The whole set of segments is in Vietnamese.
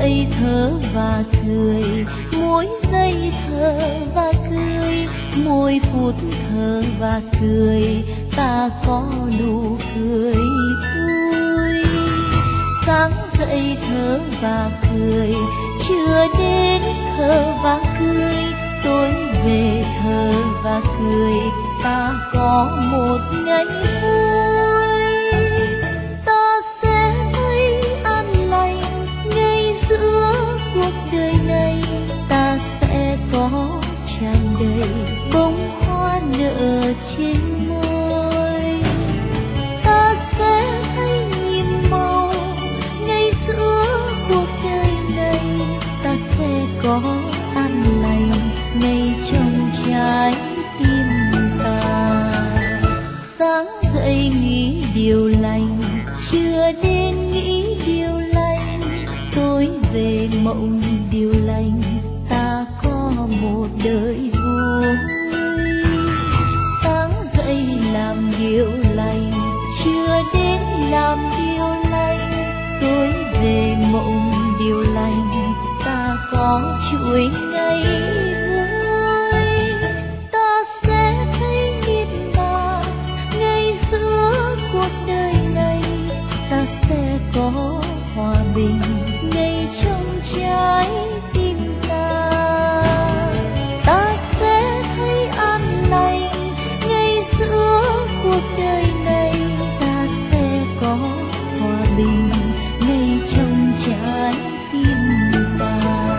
dậy thở và cười, mỗi giây thở và cười, mỗi phút thở và cười, ta có nụ cười vui. Sáng dậy thở và cười, chưa đến thở và cười, tối về thở và cười, ta có một ngày vui. Ta sẽ thấy an lành ngay giữa cuộc đời này, ta sẽ có tràn đầy bông hoa nở trên môi. Ta sẽ thấy nhiệm màu ngay giữa cuộc đời này, ta sẽ có an lành ngay trong trái tim ta. Sáng dậy nghĩ điều lành, chưa đến nghĩ điều lành, tối về mộng điều lành, ta có một đời vui. Sáng dậy làm điều lành, chưa đến làm điều lành, tối về mộng điều lành, ta có chuỗi ngày vui. Ta sẽ thấy nghiêng mà ngay giữa cuộc đời này, ta sẽ có hòa bình ngay trong trái tim ta. Ta sẽ thấy an lành ngay giữa cuộc đời này, ta sẽ có hòa bình ngay trong trái tim ta.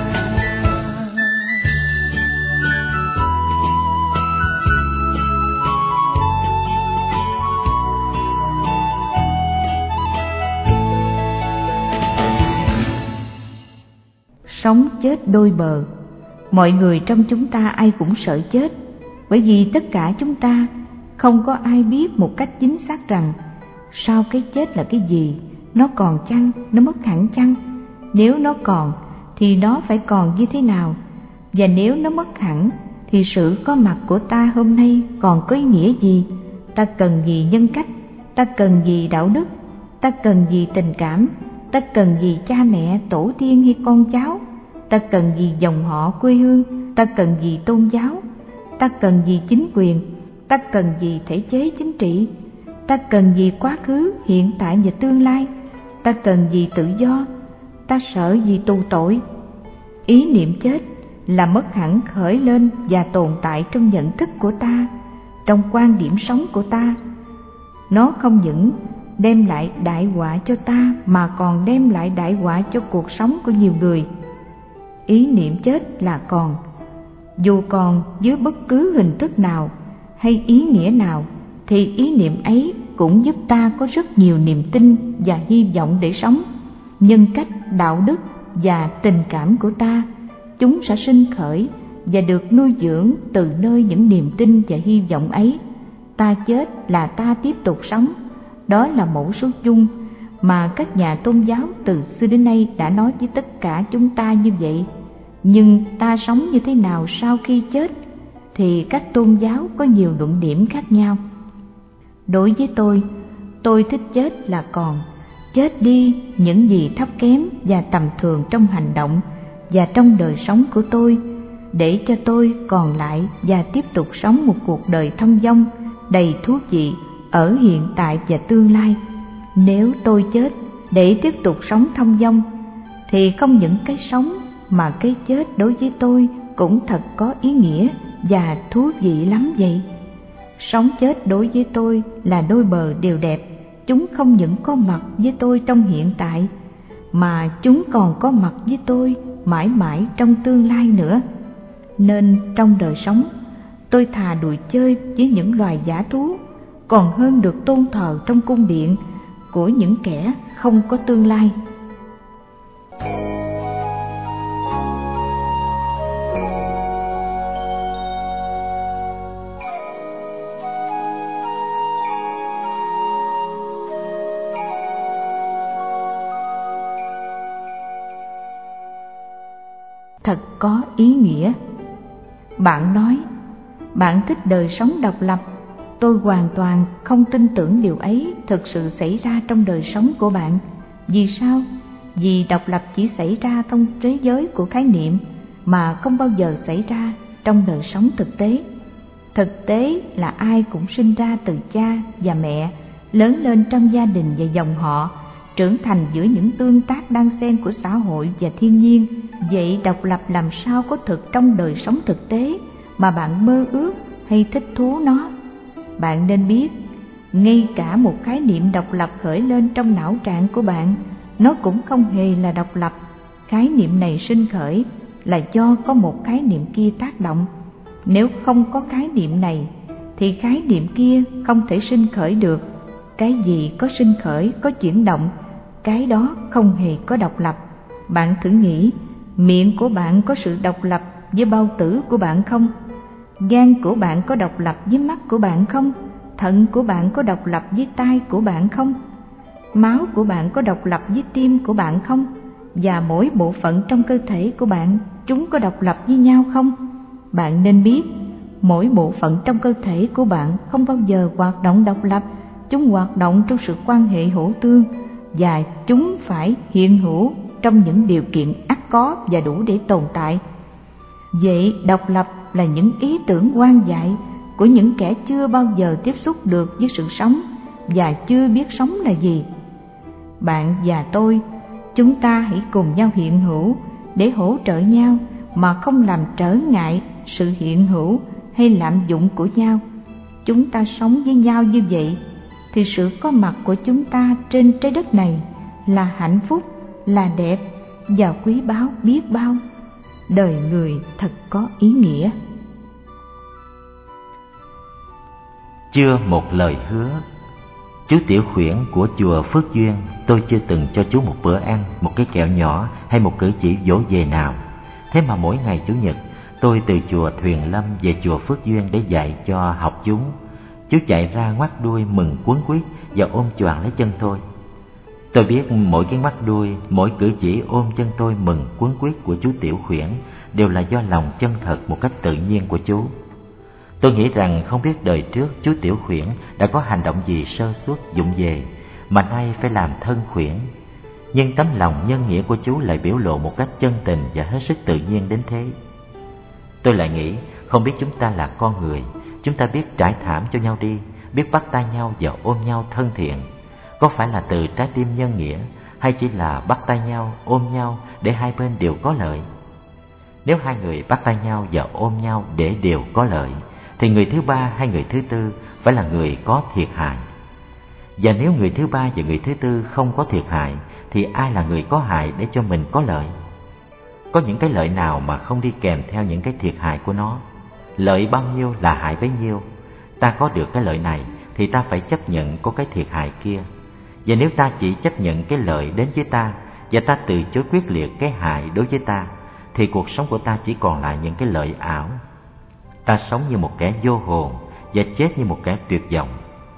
Sống chết đôi bờ. Mọi người trong chúng ta ai cũng sợ chết, bởi vì tất cả chúng ta không có ai biết một cách chính xác rằng sau cái chết là cái gì, nó còn chăng, nó mất hẳn chăng? Nếu nó còn thì nó phải còn như thế nào? Và nếu nó mất hẳn thì sự có mặt của ta hôm nay còn có ý nghĩa gì? Ta cần gì nhân cách? Ta cần gì đạo đức? Ta cần gì tình cảm? Ta cần gì cha mẹ, tổ tiên hay con cháu? Ta cần gì dòng họ quê hương? Ta cần gì tôn giáo? Ta cần gì chính quyền? Ta cần gì thể chế chính trị? Ta cần gì quá khứ, hiện tại và tương lai? Ta cần gì tự do? Ta sợ gì tù tội? Ý niệm chết là mất hẳn khởi lên và tồn tại trong nhận thức của ta, trong quan điểm sống của ta. Nó không những đem lại đại họa cho ta mà còn đem lại đại họa cho cuộc sống của nhiều người. Ý niệm chết là còn, dù còn dưới bất cứ hình thức nào hay ý nghĩa nào, thì ý niệm ấy cũng giúp ta có rất nhiều niềm tin và hy vọng để sống. Nhân cách, đạo đức và tình cảm của ta, chúng sẽ sinh khởi và được nuôi dưỡng từ nơi những niềm tin và hy vọng ấy. Ta chết là ta tiếp tục sống. Đó là mẫu số chung mà các nhà tôn giáo từ xưa đến nay đã nói với tất cả chúng ta như vậy. Nhưng ta sống như thế nào sau khi chết thì các tôn giáo có nhiều luận điểm khác nhau. Đối với tôi thích chết là còn, chết đi những gì thấp kém và tầm thường trong hành động và trong đời sống của tôi, để cho tôi còn lại và tiếp tục sống một cuộc đời thông dong đầy thú vị ở hiện tại và tương lai. Nếu tôi chết để tiếp tục sống thông dong thì không những cái sống mà cái chết đối với tôi cũng thật có ý nghĩa và thú vị lắm vậy. Sống chết đối với tôi là đôi bờ đều đẹp. Chúng không những có mặt với tôi trong hiện tại mà chúng còn có mặt với tôi mãi mãi trong tương lai nữa. Nên trong đời sống, tôi thà đùi chơi với những loài dã thú còn hơn được tôn thờ trong cung điện của những kẻ không có tương lai. Thật có ý nghĩa. Bạn nói bạn thích đời sống độc lập. Tôi hoàn toàn không tin tưởng điều ấy thực sự xảy ra trong đời sống của bạn. Vì sao? vì độc lập chỉ xảy ra trong thế giới của khái niệm mà không bao giờ xảy ra trong đời sống thực tế. Thực tế là ai cũng sinh ra từ cha và mẹ, lớn lên trong gia đình và dòng họ, trưởng thành giữa những tương tác đan xen của xã hội và thiên nhiên. Vậy độc lập làm sao có thực trong đời sống thực tế mà bạn mơ ước hay thích thú nó? Bạn nên biết, ngay cả một khái niệm độc lập khởi lên trong não trạng của bạn, nó cũng không hề là độc lập. Khái niệm này sinh khởi là do có một khái niệm kia tác động. Nếu không có khái niệm này thì khái niệm kia không thể sinh khởi được. Cái gì có sinh khởi, có chuyển động, cái đó không hề có độc lập. Bạn thử nghĩ, miệng của bạn có sự độc lập với bao tử của bạn không? Gan của bạn có độc lập với mắt của bạn không? Thận của bạn có độc lập với tai của bạn không? Máu của bạn có độc lập với tim của bạn không? Và mỗi bộ phận trong cơ thể của bạn, chúng có độc lập với nhau không? Bạn nên biết, mỗi bộ phận trong cơ thể của bạn không bao giờ hoạt động độc lập. Chúng hoạt động trong sự quan hệ hỗ tương, và chúng phải hiện hữu trong những điều kiện ắt có và đủ để tồn tại. Vậy độc lập là những ý tưởng hoang dại của những kẻ chưa bao giờ tiếp xúc được với sự sống và chưa biết sống là gì. Bạn và tôi, chúng ta hãy cùng nhau hiện hữu để hỗ trợ nhau mà không làm trở ngại sự hiện hữu hay lạm dụng của nhau. Chúng ta sống với nhau như vậy thì sự có mặt của chúng ta trên trái đất này là hạnh phúc, là đẹp và quý báu biết bao. Đời người thật có ý nghĩa. Chưa một lời hứa. Chú Tiểu Khuyển của chùa Phước Duyên, tôi chưa từng cho chú một bữa ăn, một cái kẹo nhỏ hay một cử chỉ vỗ về nào. Thế mà mỗi ngày Chủ nhật, tôi từ chùa Thuyền Lâm về chùa Phước Duyên để dạy cho học chúng. Chú chạy ra ngoắt đuôi mừng quấn quýt và ôm choàng lấy chân tôi. Tôi biết mỗi cái ngoắt đuôi, mỗi cử chỉ ôm chân tôi mừng quấn quýt của chú Tiểu Khuyển đều là do lòng chân thật một cách tự nhiên của chú. Tôi nghĩ rằng không biết đời trước chú Tiểu Khuyển đã có hành động gì sơ suất vụng về mà nay phải làm thân khuyển. Nhưng tấm lòng nhân nghĩa của chú lại biểu lộ một cách chân tình và hết sức tự nhiên đến thế. Tôi lại nghĩ, không biết chúng ta là con người, chúng ta biết trải thảm cho nhau đi, biết bắt tay nhau và ôm nhau thân thiện, có phải là từ trái tim nhân nghĩa, hay chỉ là bắt tay nhau, ôm nhau để hai bên đều có lợi? Nếu hai người bắt tay nhau và ôm nhau để đều có lợi, thì người thứ ba hay người thứ tư phải là người có thiệt hại. Và nếu người thứ ba và người thứ tư không có thiệt hại, thì ai là người có hại để cho mình có lợi? Có những cái lợi nào mà không đi kèm theo những cái thiệt hại của nó? Lợi bao nhiêu là hại bấy nhiêu. Ta có được cái lợi này thì ta phải chấp nhận có cái thiệt hại kia. Và nếu ta chỉ chấp nhận cái lợi đến với ta và ta từ chối quyết liệt cái hại đối với ta, thì cuộc sống của ta chỉ còn lại những cái lợi ảo. Ta sống như một kẻ vô hồn và chết như một kẻ tuyệt vọng.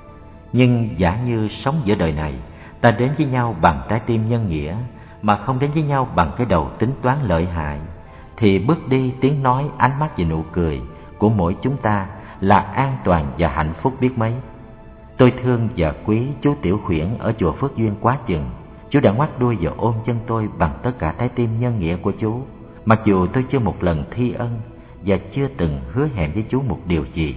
Nhưng giả như sống giữa đời này, ta đến với nhau bằng trái tim nhân nghĩa mà không đến với nhau bằng cái đầu tính toán lợi hại, thì bước đi, tiếng nói, ánh mắt và nụ cười của mỗi chúng ta là an toàn và hạnh phúc biết mấy. Tôi thương và quý chú Tiểu Khuyển ở chùa Phước Duyên quá chừng. Chú đã ngoắt đuôi và ôm chân tôi bằng tất cả trái tim nhân nghĩa của chú, mặc dù tôi chưa một lần thi ân và chưa từng hứa hẹn với chú một điều gì.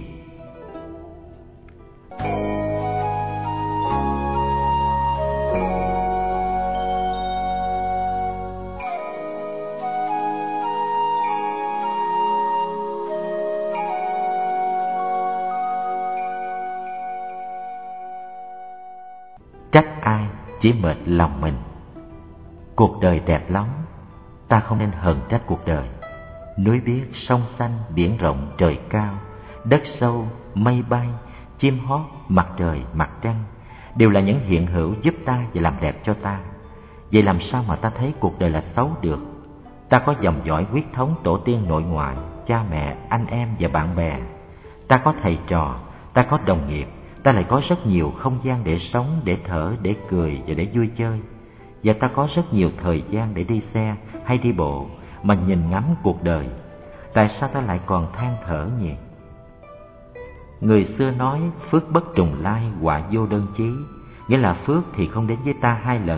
Trách ai chỉ mệt lòng mình. Cuộc đời đẹp lắm, ta không nên hờn trách cuộc đời. Núi biếc, sông xanh, biển rộng, trời cao, đất sâu, mây bay, chim hót, mặt trời, mặt trăng đều là những hiện hữu giúp ta và làm đẹp cho ta. Vậy làm sao mà ta thấy cuộc đời là xấu được? Ta có dòng dõi huyết thống tổ tiên nội ngoại, cha mẹ, anh em và bạn bè. Ta có thầy trò, ta có đồng nghiệp, ta lại có rất nhiều không gian để sống, để thở, để cười và để vui chơi. Và ta có rất nhiều thời gian để đi xe hay đi bộ mà nhìn ngắm cuộc đời. Tại sao ta lại còn than thở nhỉ? Người xưa nói phước bất trùng lai, họa vô đơn chí. Nghĩa là phước thì không đến với ta hai lần,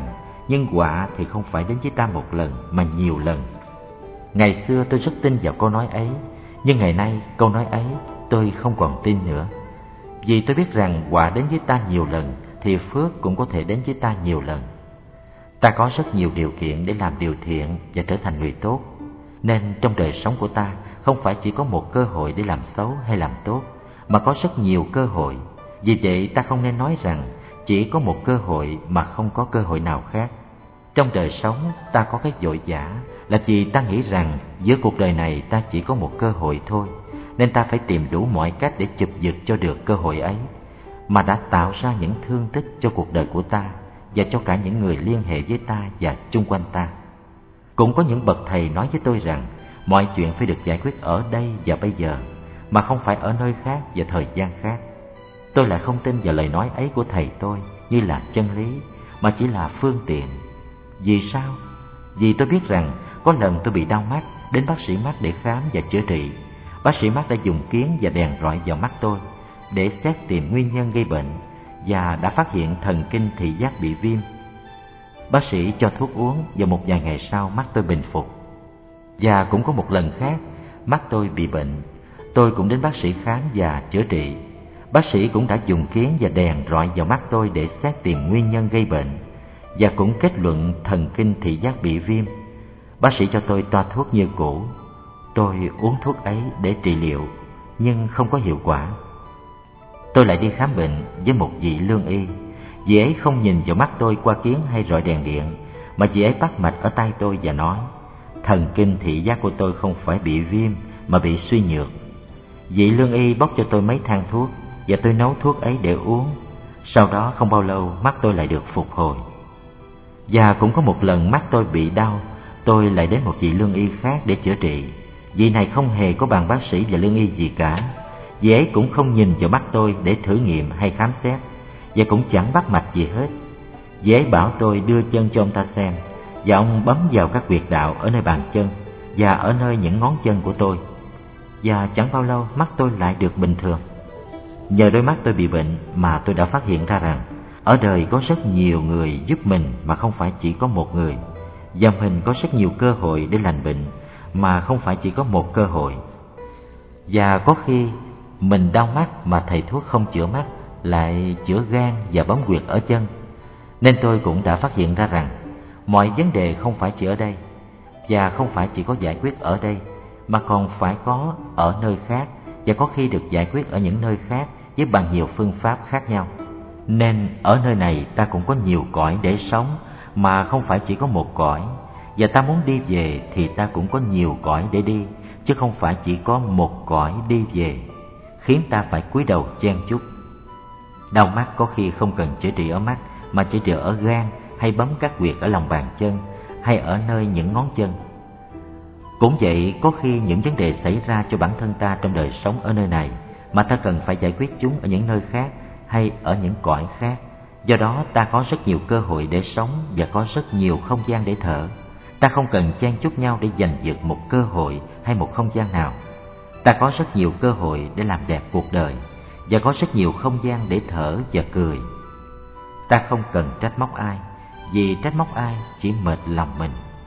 nhưng họa thì không phải đến với ta một lần mà nhiều lần. Ngày xưa tôi rất tin vào câu nói ấy, nhưng ngày nay câu nói ấy tôi không còn tin nữa. Vì tôi biết rằng họa đến với ta nhiều lần thì phước cũng có thể đến với ta nhiều lần. Ta có rất nhiều điều kiện để làm điều thiện và trở thành người tốt, nên trong đời sống của ta không phải chỉ có một cơ hội để làm xấu hay làm tốt, mà có rất nhiều cơ hội. Vì vậy ta không nên nói rằng chỉ có một cơ hội mà không có cơ hội nào khác. Trong đời sống ta có cái vội vã là vì ta nghĩ rằng giữa cuộc đời này ta chỉ có một cơ hội thôi, nên ta phải tìm đủ mọi cách để chụp giật cho được cơ hội ấy, mà đã tạo ra những thương tích cho cuộc đời của ta và cho cả những người liên hệ với ta và chung quanh ta. Cũng có những bậc thầy nói với tôi rằng mọi chuyện phải được giải quyết ở đây và bây giờ, mà không phải ở nơi khác và thời gian khác. Tôi lại không tin vào lời nói ấy của thầy tôi như là chân lý, mà chỉ là phương tiện. Vì sao? Vì tôi biết rằng có lần tôi bị đau mắt, đến bác sĩ mắt để khám và chữa trị. Bác sĩ mắt đã dùng kiến và đèn rọi vào mắt tôi để xét tìm nguyên nhân gây bệnh, và đã phát hiện thần kinh thị giác bị viêm. Bác sĩ cho thuốc uống và một vài ngày sau mắt tôi bình phục. Và cũng có một lần khác, mắt tôi bị bệnh. Tôi cũng đến bác sĩ khám và chữa trị. Bác sĩ cũng đã dùng kiến và đèn rọi vào mắt tôi để xét tìm nguyên nhân gây bệnh, và cũng kết luận thần kinh thị giác bị viêm. Bác sĩ cho tôi toa thuốc như cũ. Tôi uống thuốc ấy để trị liệu, nhưng không có hiệu quả. Tôi lại đi khám bệnh với một vị lương y. Vị ấy không nhìn vào mắt tôi qua kiến hay rọi đèn điện, mà vị ấy bắt mạch ở tay tôi và nói: thần kinh thị giác của tôi không phải bị viêm mà bị suy nhược. Vị lương y bóc cho tôi mấy thang thuốc và tôi nấu thuốc ấy để uống. Sau đó không bao lâu mắt tôi lại được phục hồi. Và cũng có một lần mắt tôi bị đau, tôi lại đến một vị lương y khác để chữa trị. Vị này không hề có bằng bác sĩ và lương y gì cả. Vị ấy cũng không nhìn vào mắt tôi để thử nghiệm hay khám xét, và cũng chẳng bắt mạch gì hết. Vị ấy bảo tôi đưa chân cho ông ta xem, và ông bấm vào các huyệt đạo ở nơi bàn chân và ở nơi những ngón chân của tôi. Và chẳng bao lâu mắt tôi lại được bình thường. Nhờ đôi mắt tôi bị bệnh mà tôi đã phát hiện ra rằng ở đời có rất nhiều người giúp mình mà không phải chỉ có một người, và mình có rất nhiều cơ hội để lành bệnh mà không phải chỉ có một cơ hội. Và có khi mình đau mắt mà thầy thuốc không chữa mắt, lại chữa gan và bấm huyệt ở chân. Nên tôi cũng đã phát hiện ra rằng mọi vấn đề không phải chỉ ở đây, và không phải chỉ có giải quyết ở đây, mà còn phải có ở nơi khác, và có khi được giải quyết ở những nơi khác với bằng nhiều phương pháp khác nhau. Nên ở nơi này ta cũng có nhiều cõi để sống, mà không phải chỉ có một cõi. Và ta muốn đi về thì ta cũng có nhiều cõi để đi, chứ không phải chỉ có một cõi đi về, khiến ta phải cúi đầu chen chúc. Đau mắt có khi không cần chữa trị ở mắt, mà chữa trị ở gan, hay bấm các huyệt ở lòng bàn chân, hay ở nơi những ngón chân. Cũng vậy, có khi những vấn đề xảy ra cho bản thân ta trong đời sống ở nơi này, mà ta cần phải giải quyết chúng ở những nơi khác hay ở những cõi khác. Do đó ta có rất nhiều cơ hội để sống và có rất nhiều không gian để thở. Ta không cần chen chúc nhau để giành giật một cơ hội hay một không gian nào. Ta có rất nhiều cơ hội để làm đẹp cuộc đời, và có rất nhiều không gian để thở và cười. Ta không cần trách móc ai, vì trách móc ai chỉ mệt lòng mình.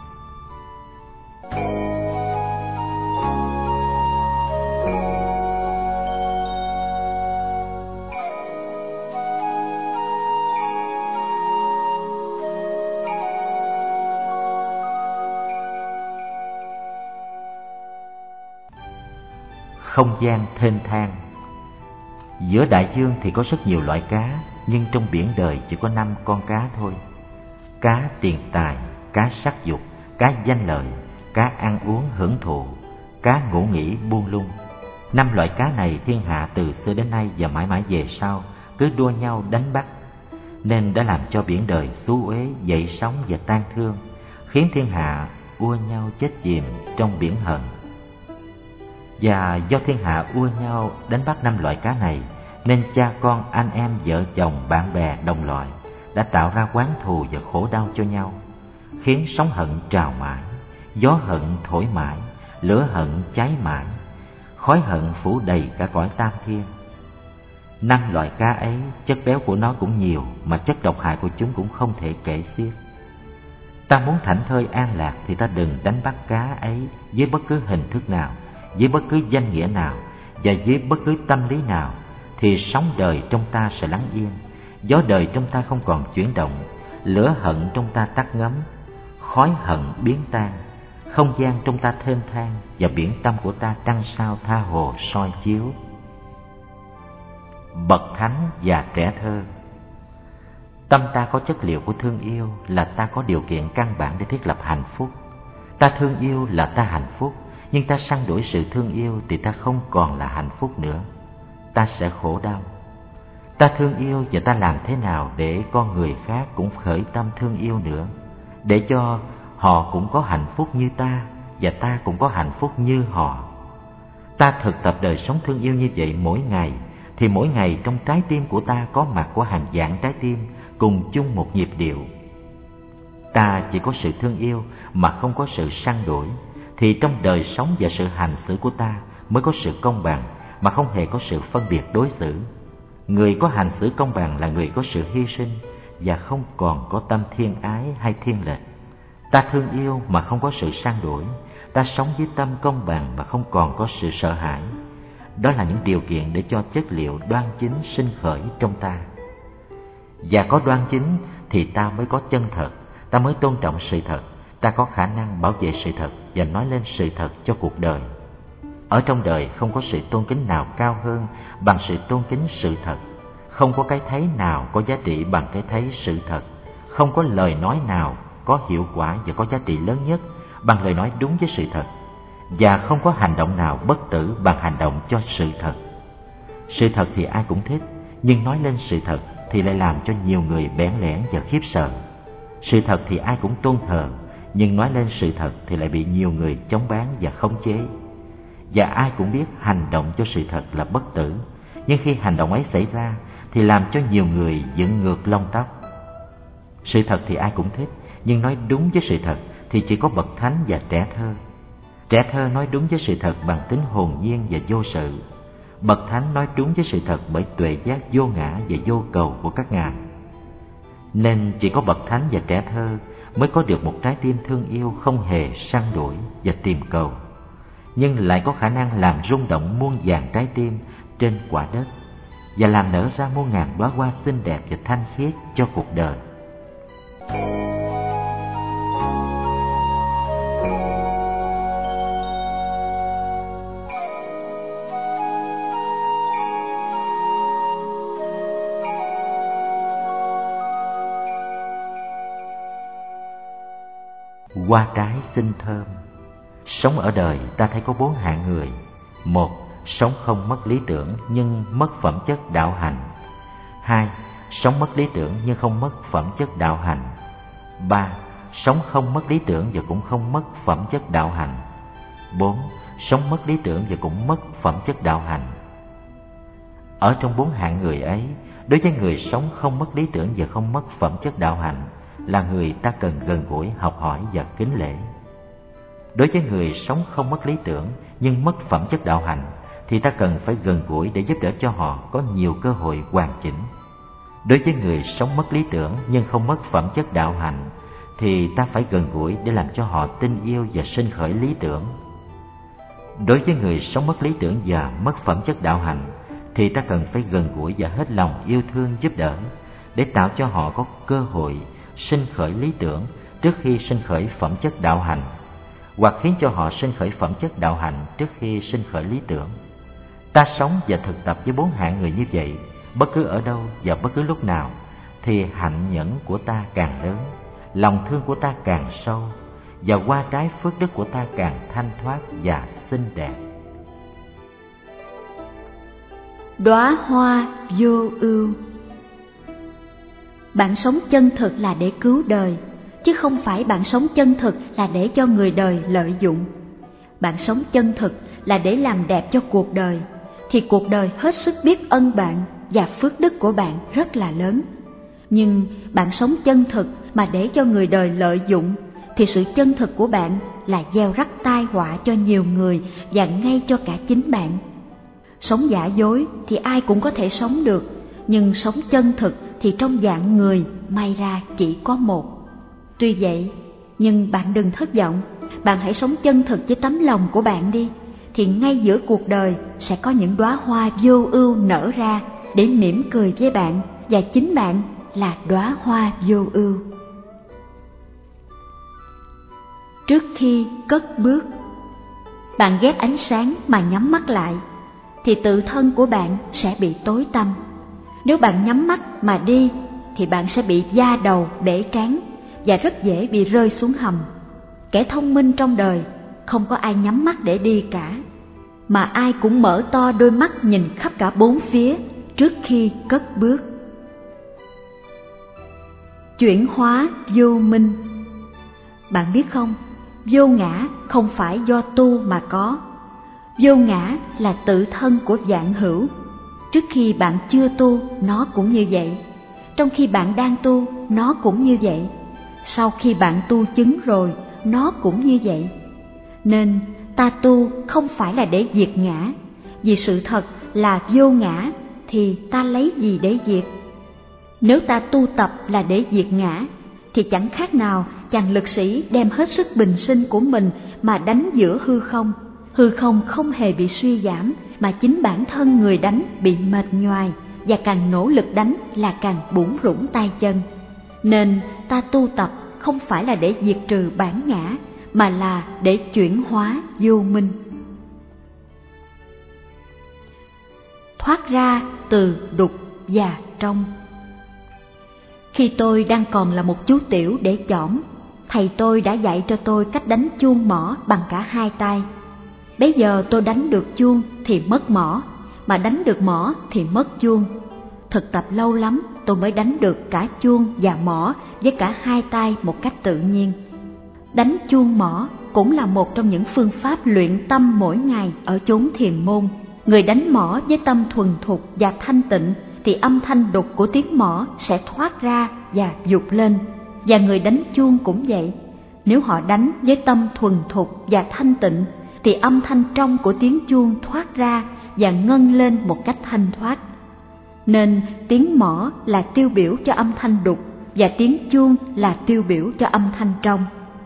Không gian thênh thang. Giữa đại dương thì có rất nhiều loại cá, nhưng trong biển đời chỉ có 5 con cá thôi. Cá tiền tài, cá sắc dục, cá danh lợi, cá ăn uống hưởng thụ, cá ngủ nghỉ buông lung. 5 loại cá này thiên hạ từ xưa đến nay và mãi mãi về sau cứ đua nhau đánh bắt, nên đã làm cho biển đời xú uế, dậy sóng và tan thương, khiến thiên hạ ua nhau chết chìm trong biển hận. Và do thiên hạ ua nhau đánh bắt 5 loại cá này, nên cha con, anh em, vợ chồng, bạn bè, đồng loại đã tạo ra oán thù và khổ đau cho nhau, khiến sóng hận trào mãi, gió hận thổi mãi, lửa hận cháy mãi, khói hận phủ đầy cả cõi tam thiên. 5 loại cá ấy, chất béo của nó cũng nhiều, mà chất độc hại của chúng cũng không thể kể xiết. Ta muốn thảnh thơi an lạc thì ta đừng đánh bắt cá ấy với bất cứ hình thức nào, với bất cứ danh nghĩa nào và với bất cứ tâm lý nào, thì sóng đời trong ta sẽ lắng yên, gió đời trong ta không còn chuyển động, lửa hận trong ta tắt ngấm, khói hận biến tan, không gian trong ta thênh thang và biển tâm của ta trăng sao tha hồ soi chiếu. Bậc thánh và trẻ thơ. Tâm ta có chất liệu của thương yêu là ta có điều kiện căn bản để thiết lập hạnh phúc. Ta thương yêu là ta hạnh phúc, nhưng ta săn đuổi sự thương yêu thì ta không còn là hạnh phúc nữa. Ta sẽ khổ đau. Ta thương yêu và ta làm thế nào để con người khác cũng khởi tâm thương yêu nữa, để cho họ cũng có hạnh phúc như ta và ta cũng có hạnh phúc như họ. Ta thực tập đời sống thương yêu như vậy mỗi ngày, thì mỗi ngày trong trái tim của ta có mặt của hàng vạn trái tim cùng chung một nhịp điệu. Ta chỉ có sự thương yêu mà không có sự săn đuổi, thì trong đời sống và sự hành xử của ta mới có sự công bằng mà không hề có sự phân biệt đối xử. Người có hành xử công bằng là người có sự hy sinh và không còn có tâm thiên ái hay thiên lệch. Ta thương yêu mà không có sự săn đuổi, ta sống với tâm công bằng mà không còn có sự sợ hãi. Đó là những điều kiện để cho chất liệu đoan chính sinh khởi trong ta. Và có đoan chính thì ta mới có chân thật, ta mới tôn trọng sự thật, ta có khả năng bảo vệ sự thật và nói lên sự thật cho cuộc đời. Ở trong đời không có sự tôn kính nào cao hơn bằng sự tôn kính sự thật. Không có cái thấy nào có giá trị bằng cái thấy sự thật. Không có lời nói nào có hiệu quả và có giá trị lớn nhất bằng lời nói đúng với sự thật. Và không có hành động nào bất tử bằng hành động cho sự thật. Sự thật thì ai cũng thích, nhưng nói lên sự thật thì lại làm cho nhiều người bẽn lẽn và khiếp sợ. Sự thật thì ai cũng tôn thờ, nhưng nói lên sự thật thì lại bị nhiều người chống bán và khống chế. Và ai cũng biết hành động cho sự thật là bất tử, nhưng khi hành động ấy xảy ra thì làm cho nhiều người dựng ngược lông tóc. Sự thật thì ai cũng thích, nhưng nói đúng với sự thật thì chỉ có bậc thánh và trẻ thơ. Trẻ thơ nói đúng với sự thật bằng tính hồn nhiên và vô sự. Bậc thánh nói đúng với sự thật bởi tuệ giác vô ngã và vô cầu của các ngài. Nên chỉ có bậc thánh và trẻ thơ mới có được một trái tim thương yêu không hề săn đuổi và tìm cầu, nhưng lại có khả năng làm rung động muôn vàn trái tim trên quả đất và làm nở ra muôn ngàn đóa hoa xinh đẹp và thanh khiết cho cuộc đời. Hoa trái xinh thơm. Sống ở đời ta thấy có 4 hạng người. 1. Sống không mất lý tưởng nhưng mất phẩm chất đạo hành. 2. Sống mất lý tưởng nhưng không mất phẩm chất đạo hành. 3. Sống không mất lý tưởng và cũng không mất phẩm chất đạo hành. 4. Sống mất lý tưởng và cũng mất phẩm chất đạo hành. Ở trong 4 hạng người ấy, đối với người sống không mất lý tưởng và không mất phẩm chất đạo hành là người ta cần gần gũi, học hỏi và kính lễ. Đối với người sống không mất lý tưởng nhưng mất phẩm chất đạo hành thì ta cần phải gần gũi để giúp đỡ cho họ có nhiều cơ hội hoàn chỉnh. Đối với người sống mất lý tưởng nhưng không mất phẩm chất đạo hành thì ta phải gần gũi để làm cho họ tin yêu và sinh khởi lý tưởng. Đối với người sống mất lý tưởng và mất phẩm chất đạo hành thì ta cần phải gần gũi và hết lòng yêu thương giúp đỡ để tạo cho họ có cơ hội sinh khởi lý tưởng trước khi sinh khởi phẩm chất đạo hành, hoặc khiến cho họ sinh khởi phẩm chất đạo hành trước khi sinh khởi lý tưởng. Ta sống và thực tập với 4 hạng người như vậy, bất cứ ở đâu và bất cứ lúc nào, thì hạnh nhẫn của ta càng lớn, lòng thương của ta càng sâu, và hoa trái phước đức của ta càng thanh thoát và xinh đẹp. Đóa hoa vô ưu. Bạn sống chân thực là để cứu đời, chứ không phải bạn sống chân thực là để cho người đời lợi dụng. Bạn sống chân thực là để làm đẹp cho cuộc đời, thì cuộc đời hết sức biết ân bạn và phước đức của bạn rất là lớn. Nhưng bạn sống chân thực mà để cho người đời lợi dụng, thì sự chân thực của bạn là gieo rắc tai họa cho nhiều người và ngay cho cả chính bạn. Sống giả dối thì ai cũng có thể sống được, nhưng sống chân thực thì trong dạng người may ra chỉ có một. Tuy vậy, Nhưng bạn đừng thất vọng, bạn hãy sống chân thực với tấm lòng của bạn đi, thì ngay giữa cuộc đời sẽ có những đóa hoa vô ưu nở ra để mỉm cười với bạn, và chính bạn là đóa hoa vô ưu. Trước khi cất bước, bạn ghét ánh sáng mà nhắm mắt lại, thì tự thân của bạn sẽ bị tối tăm. Nếu bạn nhắm mắt mà đi, thì bạn sẽ bị da đầu bể trán và rất dễ bị rơi xuống hầm. Kẻ thông minh trong đời không có ai nhắm mắt để đi cả, mà ai cũng mở to đôi mắt nhìn khắp cả bốn phía trước khi cất bước. Chuyển hóa vô minh. Bạn biết không, vô ngã không phải do tu mà có. Vô ngã là tự thân của vạn hữu. Trước khi bạn chưa tu, nó cũng như vậy. Trong khi bạn đang tu, nó cũng như vậy. Sau khi bạn tu chứng rồi, nó cũng như vậy. Nên ta tu không phải là để diệt ngã, vì sự thật là vô ngã thì ta lấy gì để diệt? Nếu ta tu tập là để diệt ngã, thì chẳng khác nào chàng lực sĩ đem hết sức bình sinh của mình mà đánh giữa hư không. Hư không không hề bị suy giảm, mà chính bản thân người đánh bị mệt nhoài, và càng nỗ lực đánh là càng bủn rủn tay chân. Nên ta tu tập không phải là để diệt trừ bản ngã, mà là để chuyển hóa vô minh. Thoát ra từ đục và trong. Khi tôi đang còn là một chú tiểu để chỏm, thầy tôi đã dạy cho tôi cách đánh chuông mỏ bằng cả hai tay. Bấy giờ tôi đánh được chuông thì mất mỏ, mà đánh được mỏ thì mất chuông. Thực tập lâu lắm tôi mới đánh được cả chuông và mỏ với cả hai tay một cách tự nhiên. Đánh chuông mỏ cũng là một trong những phương pháp luyện tâm mỗi ngày ở chốn thiền môn. Người đánh mỏ với tâm thuần thục và thanh tịnh thì âm thanh đục của tiếng mỏ sẽ thoát ra và vụt lên. Và người đánh chuông cũng vậy. Nếu họ đánh với tâm thuần thục và thanh tịnh thì âm thanh trong của tiếng chuông thoát ra và ngân lên một cách thanh thoát. Nên tiếng mỏ là tiêu biểu cho âm thanh đục, và tiếng chuông là tiêu biểu cho âm thanh trong.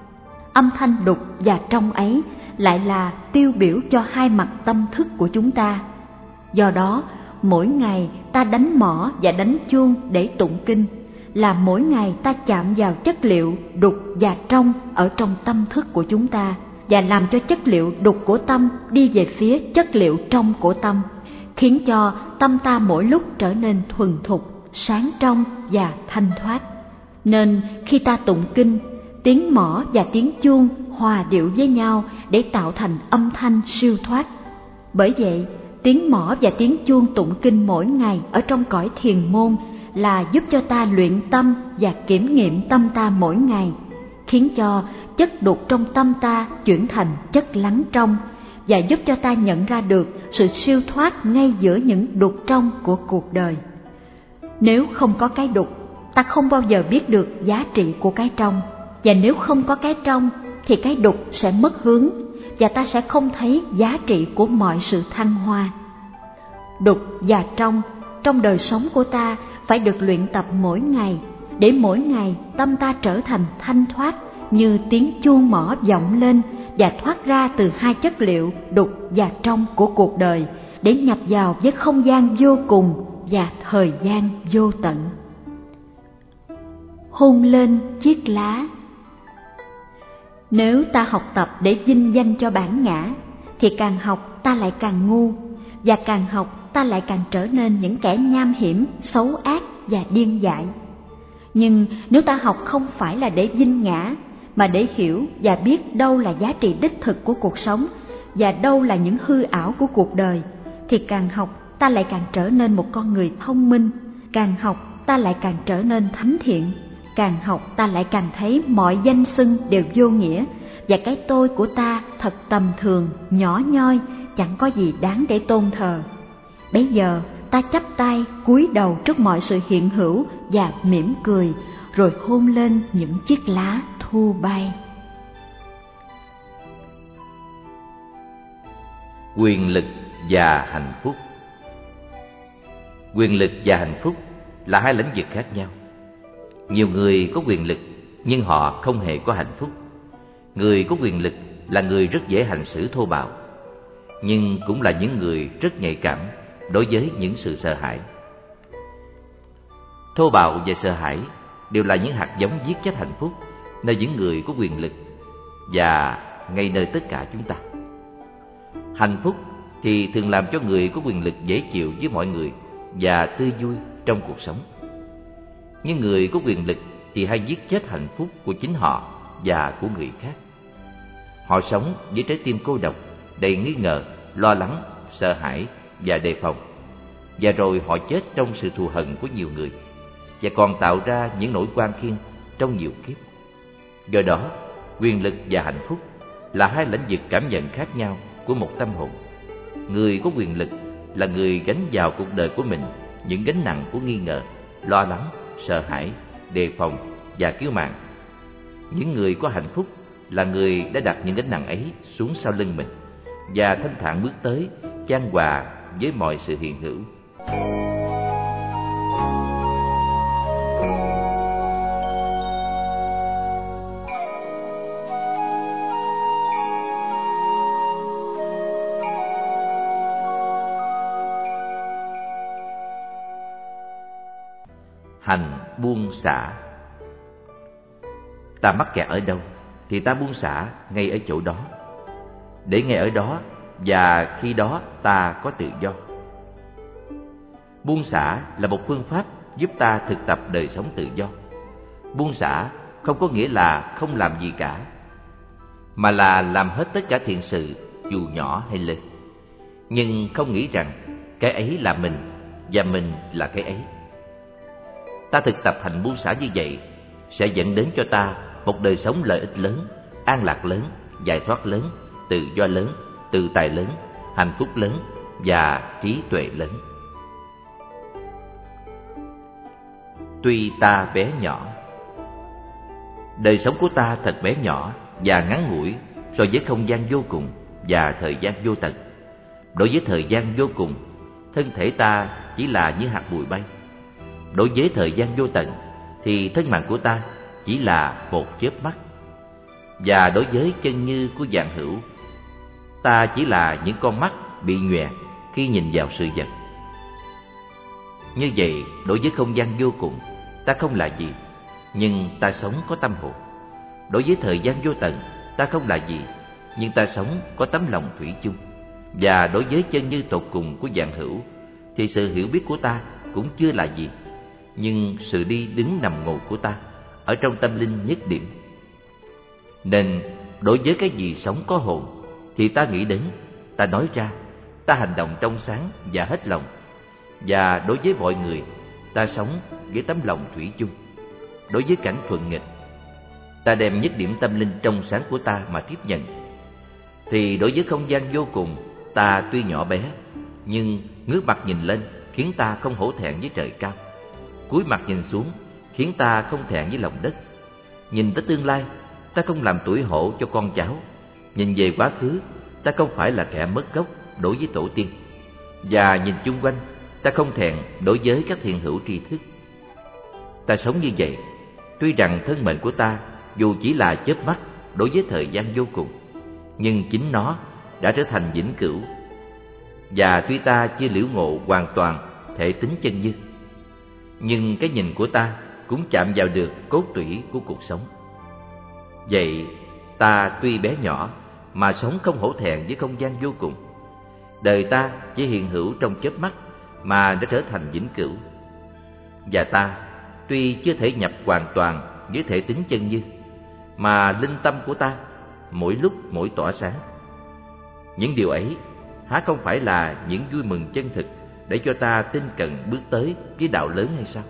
Âm thanh đục và trong ấy lại là tiêu biểu cho hai mặt tâm thức của chúng ta. Do đó, mỗi ngày ta đánh mỏ và đánh chuông để tụng kinh, là mỗi ngày ta chạm vào chất liệu đục và trong ở trong tâm thức của chúng ta, và làm cho chất liệu đục của tâm đi về phía chất liệu trong của tâm, khiến cho tâm ta mỗi lúc trở nên thuần thục, sáng trong và thanh thoát. Nên khi ta tụng kinh, tiếng mỏ và tiếng chuông hòa điệu với nhau để tạo thành âm thanh siêu thoát. Bởi vậy, tiếng mỏ và tiếng chuông tụng kinh mỗi ngày ở trong cõi thiền môn là giúp cho ta luyện tâm và kiểm nghiệm tâm ta mỗi ngày, khiến cho chất đục trong tâm ta chuyển thành chất lắng trong, và giúp cho ta nhận ra được sự siêu thoát ngay giữa những đục trong của cuộc đời. Nếu không có cái đục, ta không bao giờ biết được giá trị của cái trong, và nếu không có cái trong thì cái đục sẽ mất hướng, và ta sẽ không thấy giá trị của mọi sự thăng hoa. Đục và trong đời sống của ta phải được luyện tập mỗi ngày, để mỗi ngày tâm ta trở thành thanh thoát như tiếng chuông mỏ vọng lên và thoát ra từ hai chất liệu đục và trong của cuộc đời, để nhập vào với không gian vô cùng và thời gian vô tận. Hôn lên chiếc lá. Nếu ta học tập để vinh danh cho bản ngã, thì càng học ta lại càng ngu, và càng học ta lại càng trở nên những kẻ nham hiểm, xấu ác và điên dại. Nhưng nếu ta học không phải là để vinh ngã, mà để hiểu và biết đâu là giá trị đích thực của cuộc sống và đâu là những hư ảo của cuộc đời, thì càng học ta lại càng trở nên một con người thông minh, càng học ta lại càng trở nên thánh thiện, càng học ta lại càng thấy mọi danh xưng đều vô nghĩa, và cái tôi của ta thật tầm thường, nhỏ nhoi, chẳng có gì đáng để tôn thờ. Bấy giờ ta chắp tay cúi đầu trước mọi sự hiện hữu và mỉm cười, rồi hôn lên những chiếc lá thu bay. Quyền lực và hạnh phúc. Quyền lực và hạnh phúc là hai lĩnh vực khác nhau. Nhiều người có quyền lực nhưng họ không hề có hạnh phúc. Người có quyền lực là người rất dễ hành xử thô bạo, nhưng cũng là những người rất nhạy cảm đối với những sự sợ hãi. Thô bạo và sợ hãi đều là những hạt giống giết chết hạnh phúc nơi những người có quyền lực và ngay nơi tất cả chúng ta. Hạnh phúc thì thường làm cho người có quyền lực dễ chịu với mọi người và tươi vui trong cuộc sống. Nhưng người có quyền lực thì hay giết chết hạnh phúc của chính họ và của người khác. Họ sống với trái tim cô độc, đầy nghi ngờ, lo lắng, sợ hãi và đề phòng. Và rồi họ chết trong sự thù hận của nhiều người và còn tạo ra những nỗi oan khiên trong nhiều kiếp. Do đó, quyền lực và hạnh phúc là hai lĩnh vực cảm nhận khác nhau của một tâm hồn. Người có quyền lực là người gánh vào cuộc đời của mình những gánh nặng của nghi ngờ, lo lắng, sợ hãi, đề phòng và kiêu mạn. Những người có hạnh phúc là người đã đặt những gánh nặng ấy xuống sau lưng mình và thanh thản bước tới, chan hòa với mọi sự hiện hữu. Hành buông xả. Ta mắc kẹt ở đâu thì ta buông xả ngay ở chỗ đó, để ngay ở đó và khi đó ta có tự do. Buông xả là một phương pháp giúp ta thực tập đời sống tự do. Buông xả không có nghĩa là không làm gì cả, mà là làm hết tất cả thiện sự dù nhỏ hay lớn, nhưng không nghĩ rằng cái ấy là mình và mình là cái ấy. Ta thực tập hành buông xả như vậy sẽ dẫn đến cho ta một đời sống lợi ích lớn, an lạc lớn, giải thoát lớn, tự do lớn, tự tại lớn, hạnh phúc lớn và trí tuệ lớn. Tuy ta bé nhỏ, đời sống của ta thật bé nhỏ và ngắn ngủi so với không gian vô cùng và thời gian vô tận. Đối với thời gian vô cùng, thân thể ta chỉ là như hạt bụi bay. Đối với thời gian vô tận thì thân mạng của ta chỉ là một chớp mắt. Và đối với chân như của vạn hữu, ta chỉ là những con mắt bị nhòe khi nhìn vào sự vật. Như vậy, đối với không gian vô cùng, ta không là gì, nhưng ta sống có tâm hồn. Đối với thời gian vô tận, ta không là gì, nhưng ta sống có tấm lòng thủy chung. Và đối với chân như tột cùng của vạn hữu, thì sự hiểu biết của ta cũng chưa là gì, nhưng sự đi đứng nằm ngồi của ta ở trong tâm linh nhất điểm. Nên đối với cái gì sống có hồn thì ta nghĩ đến, ta nói ra, ta hành động trong sáng và hết lòng. Và đối với mọi người, ta sống với tấm lòng thủy chung. Đối với cảnh thuận nghịch, ta đem nhất điểm tâm linh trong sáng của ta mà tiếp nhận. Thì đối với không gian vô cùng, ta tuy nhỏ bé, nhưng ngước mặt nhìn lên khiến ta không hổ thẹn với trời cao. Cúi mặt nhìn xuống khiến ta không thẹn với lòng đất. Nhìn tới tương lai, ta không làm tủi hổ cho con cháu. Nhìn về quá khứ, ta không phải là kẻ mất gốc đối với tổ tiên. Và nhìn chung quanh, ta không thẹn đối với các thiện hữu tri thức. Ta sống như vậy, tuy rằng thân mệnh của ta dù chỉ là chớp mắt đối với thời gian vô cùng, nhưng chính nó đã trở thành vĩnh cửu. Và tuy ta chưa liễu ngộ hoàn toàn thể tính chân như, nhưng cái nhìn của ta cũng chạm vào được cốt tủy của cuộc sống. Vậy ta tuy bé nhỏ mà sống không hổ thẹn với không gian vô cùng. Đời ta chỉ hiện hữu trong chớp mắt mà đã trở thành vĩnh cửu. Và ta tuy chưa thể nhập hoàn toàn với thể tính chân như, mà linh tâm của ta mỗi lúc mỗi tỏa sáng. Những điều ấy há không phải là những vui mừng chân thực để cho ta tin cận bước tới cái đạo lớn hay sao?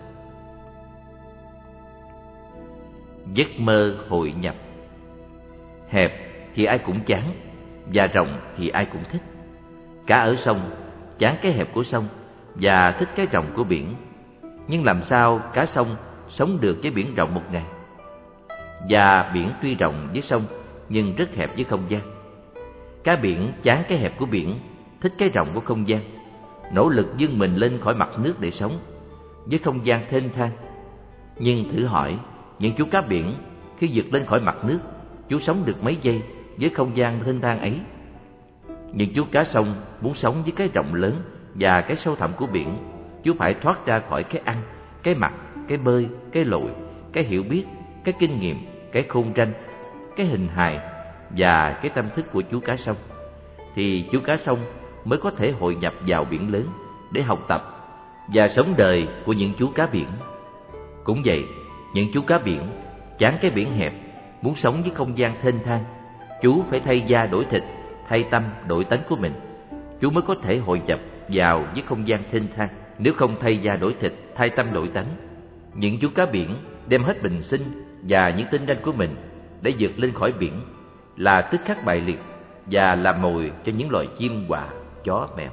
Giấc mơ hội nhập. Hẹp thì ai cũng chán, và rộng thì ai cũng thích. Cá ở sông chán cái hẹp của sông và thích cái rộng của biển. Nhưng làm sao cá sông sống được với biển rộng một ngày? Và biển tuy rộng với sông nhưng rất hẹp với không gian. Cá biển chán cái hẹp của biển, thích cái rộng của không gian, nỗ lực vươn mình lên khỏi mặt nước để sống với không gian thênh thang. Nhưng thử hỏi những chú cá biển Khi vượt lên khỏi mặt nước, chú sống được mấy giây với không gian thênh thang ấy. Nhưng chú cá sông muốn sống với cái rộng lớn và cái sâu thẳm của biển, chú phải thoát ra khỏi cái ăn, cái mặc, cái bơi, cái lội, cái hiểu biết, cái kinh nghiệm, cái khôn tranh, cái hình hài và cái tâm thức của chú cá sông. Thì chú cá sông mới có thể hội nhập vào biển lớn để học tập và sống đời của những chú cá biển. Cũng vậy, những chú cá biển chán cái biển hẹp, muốn sống với không gian thênh thang, chú phải thay da đổi thịt, thay tâm đổi tánh của mình. Chú mới có thể hội nhập vào với không gian thênh thang. Nếu không thay da đổi thịt, thay tâm đổi tánh, những chú cá biển đem hết bình sinh và những tinh ranh của mình để vượt lên khỏi biển, là tức khắc bại liệt và làm mồi cho những loài chim quạ, chó, mèo.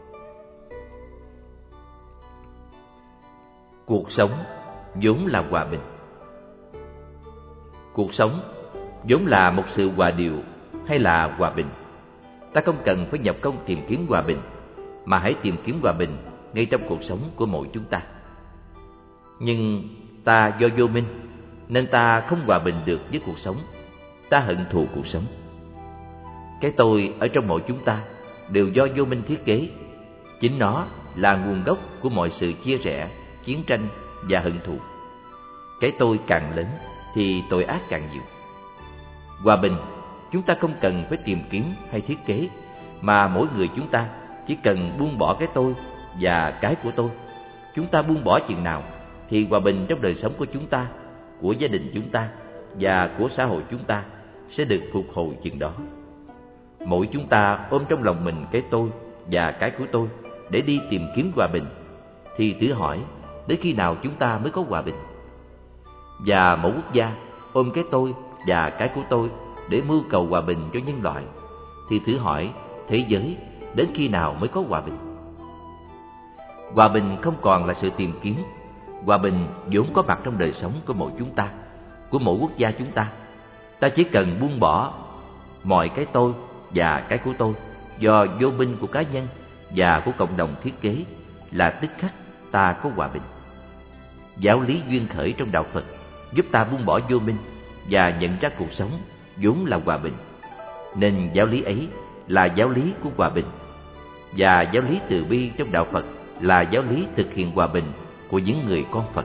Cuộc sống vốn là hòa bình. Cuộc sống vốn là một sự hòa điệu hay là hòa bình. Ta không cần phải nhập công tìm kiếm hòa bình, mà hãy tìm kiếm hòa bình ngay trong cuộc sống của mỗi chúng ta. Nhưng ta do vô minh nên ta không hòa bình được với cuộc sống. Ta hận thù cuộc sống. Cái tôi ở trong mỗi chúng ta đều do vô minh thiết kế. Chính nó là nguồn gốc của mọi sự chia rẽ, chiến tranh và hận thù. Cái tôi càng lớn thì tội ác càng nhiều. Hòa bình chúng ta không cần phải tìm kiếm hay thiết kế, mà mỗi người chúng ta chỉ cần buông bỏ cái tôi và cái của tôi. Chúng ta buông bỏ chừng nào thì hòa bình trong đời sống của chúng ta, của gia đình chúng ta và của xã hội chúng ta sẽ được phục hồi chừng đó. Mỗi chúng ta ôm trong lòng mình cái tôi và cái của tôi để đi tìm kiếm hòa bình, thì thử hỏi đến khi nào chúng ta mới có hòa bình? Và mỗi quốc gia ôm cái tôi và cái của tôi để mưu cầu hòa bình cho nhân loại, thì thử hỏi thế giới đến khi nào mới có hòa bình? Hòa bình không còn là sự tìm kiếm. Hòa bình vốn có mặt trong đời sống của mỗi chúng ta, của mỗi quốc gia chúng ta. Ta chỉ cần buông bỏ mọi cái tôi và cái của tôi do vô minh của cá nhân và của cộng đồng thiết kế, là tức khắc ta có hòa bình. Giáo lý duyên khởi trong đạo Phật giúp ta buông bỏ vô minh và nhận ra cuộc sống vốn là hòa bình. Nên giáo lý ấy là giáo lý của hòa bình. Và giáo lý từ bi trong đạo Phật là giáo lý thực hiện hòa bình của những người con Phật.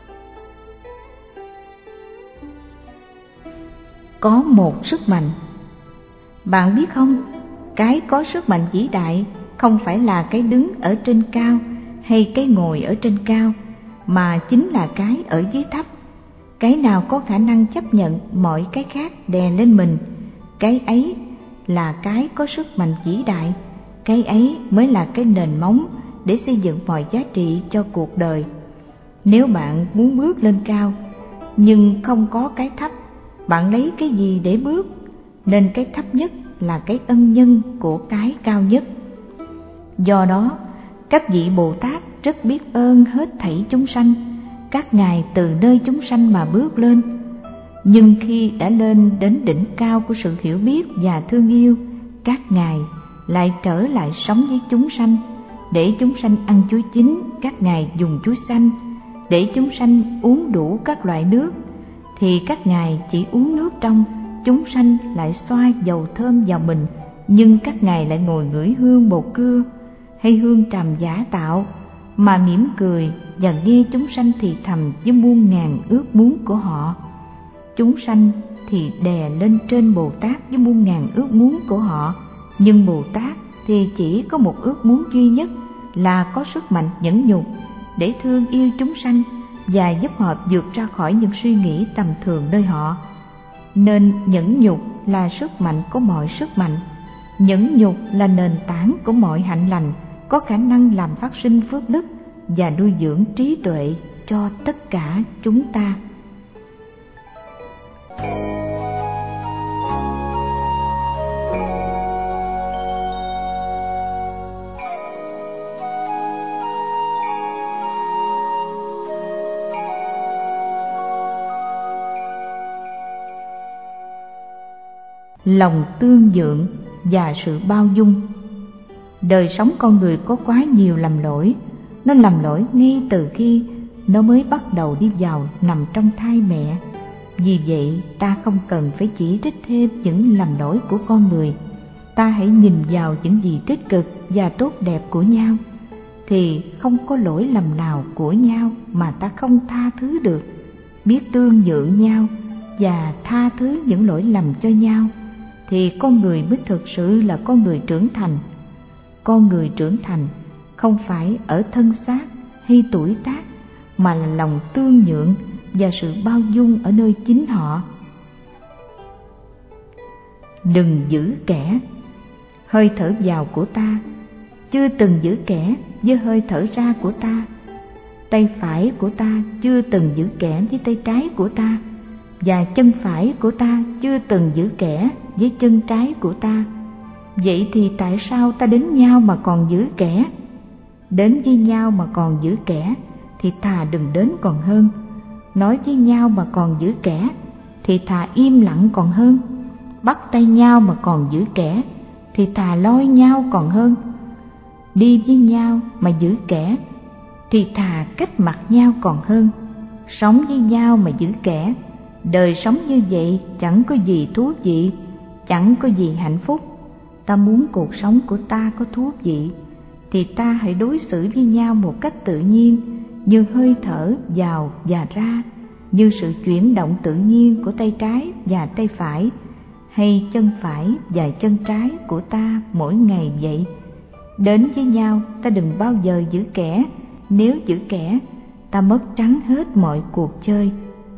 Có một sức mạnh. Bạn biết không, cái có sức mạnh vĩ đại không phải là cái đứng ở trên cao hay cái ngồi ở trên cao, mà chính là cái ở dưới thấp. Cái nào có khả năng chấp nhận mọi cái khác đè lên mình, cái ấy là cái có sức mạnh vĩ đại. Cái ấy mới là cái nền móng để xây dựng mọi giá trị cho cuộc đời. Nếu bạn muốn bước lên cao nhưng không có cái thấp, bạn lấy cái gì để bước? Nên cái thấp nhất là cái ân nhân của cái cao nhất. Do đó, các vị Bồ Tát rất biết ơn hết thảy chúng sanh. Các ngài từ nơi chúng sanh mà bước lên. Nhưng khi đã lên đến đỉnh cao của sự hiểu biết và thương yêu, các ngài lại trở lại sống với chúng sanh. Để chúng sanh ăn chuối chín, các ngài dùng chuối xanh. Để chúng sanh uống đủ các loại nước, thì các ngài chỉ uống nước trong. Chúng sanh lại xoa dầu thơm vào mình, nhưng các ngài lại ngồi ngửi hương bồ cưa hay hương tràm giả tạo, mà mỉm cười và nghe chúng sanh thì thầm với muôn ngàn ước muốn của họ. Chúng sanh thì đè lên trên Bồ Tát với muôn ngàn ước muốn của họ, nhưng Bồ Tát thì chỉ có một ước muốn duy nhất, là có sức mạnh nhẫn nhục để thương yêu chúng sanh và giúp họ vượt ra khỏi những suy nghĩ tầm thường nơi họ. Nên nhẫn nhục là sức mạnh của mọi sức mạnh. Nhẫn nhục là nền tảng của mọi hạnh lành, có khả năng làm phát sinh phước đức và nuôi dưỡng trí tuệ cho tất cả chúng ta. Lòng tương nhượng và sự bao dung. Đời sống con người có quá nhiều lầm lỗi. Nó lầm lỗi ngay từ khi nó mới bắt đầu đi vào nằm trong thai mẹ. Vì vậy ta không cần phải chỉ trích thêm những lầm lỗi của con người. Ta hãy nhìn vào những gì tích cực và tốt đẹp của nhau, thì không có lỗi lầm nào của nhau mà ta không tha thứ được. Biết tương nhượng nhau và tha thứ những lỗi lầm cho nhau, thì con người mới thực sự là con người trưởng thành. Con người trưởng thành không phải ở thân xác hay tuổi tác, mà là lòng tương nhượng và sự bao dung ở nơi chính họ. Đừng giữ kẻ. Hơi thở vào của ta chưa từng giữ kẻ với hơi thở ra của ta. Tay phải của ta chưa từng giữ kẻ với tay trái của ta, và chân phải của ta chưa từng giữ kẻ với chân trái của ta. Vậy thì tại sao ta đến nhau mà còn giữ kẻ? Đến với nhau mà còn giữ kẻ thì thà đừng đến còn hơn. Nói với nhau mà còn giữ kẻ thì thà im lặng còn hơn. Bắt tay nhau mà còn giữ kẻ thì thà lôi nhau còn hơn. Đi với nhau mà giữ kẻ thì thà cách mặt nhau còn hơn. Sống với nhau mà giữ kẻ, đời sống như vậy chẳng có gì thú vị, chẳng có gì hạnh phúc. Ta muốn cuộc sống của ta có thú vị, thì ta hãy đối xử với nhau một cách tự nhiên, như hơi thở vào và ra, như sự chuyển động tự nhiên của tay trái và tay phải, hay chân phải và chân trái của ta mỗi ngày vậy. Đến với nhau ta đừng bao giờ giữ kẻ. Nếu giữ kẻ, ta mất trắng hết mọi cuộc chơi.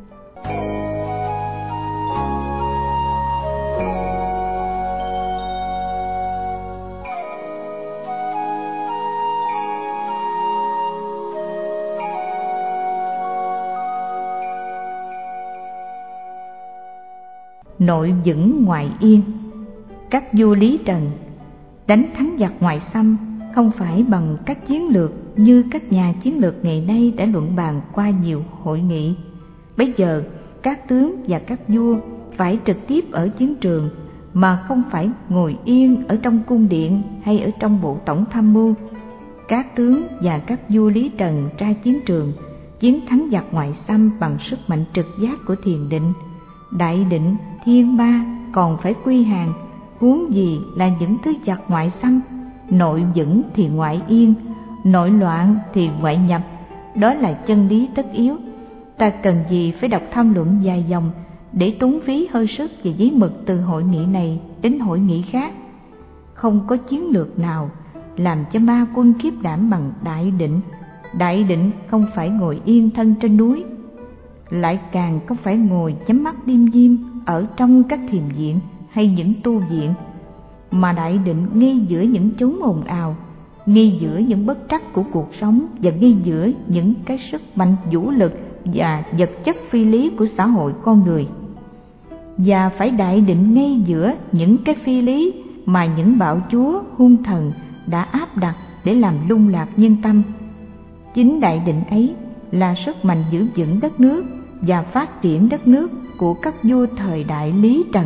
Nội vững ngoại yên. Các vua Lý Trần đánh thắng giặc ngoại xâm không phải bằng các chiến lược như các nhà chiến lược ngày nay đã luận bàn qua nhiều hội nghị. Bây giờ các tướng và các vua phải trực tiếp ở chiến trường, mà không phải ngồi yên ở trong cung điện hay ở trong bộ tổng tham mưu. Các tướng và các vua Lý Trần ra chiến trường chiến thắng giặc ngoại xâm bằng sức mạnh trực giác của thiền định. Đại định, thiên ma còn phải quy hàng, huống gì là những thứ giặc ngoại xâm. Nội vững thì ngoại yên, nội loạn thì ngoại nhập. Đó là chân lý tất yếu. Ta cần gì phải đọc tham luận dài dòng để tốn phí hơi sức và giấy mực từ hội nghị này đến hội nghị khác. Không có chiến lược nào làm cho ma quân khiếp đảm bằng đại định. Đại định không phải ngồi yên thân trên núi, lại càng không phải ngồi nhắm mắt đêm diêm ở trong các thiền viện hay những tu viện, mà đại định ngay giữa những chốn ồn ào, ngay giữa những bất trắc của cuộc sống, và ngay giữa những cái sức mạnh vũ lực và vật chất phi lý của xã hội con người. Và phải đại định ngay giữa những cái phi lý mà những bạo chúa hung thần đã áp đặt để làm lung lạc nhân tâm. Chính đại định ấy là sức mạnh giữ vững đất nước và phát triển đất nước của các vua thời đại Lý Trần.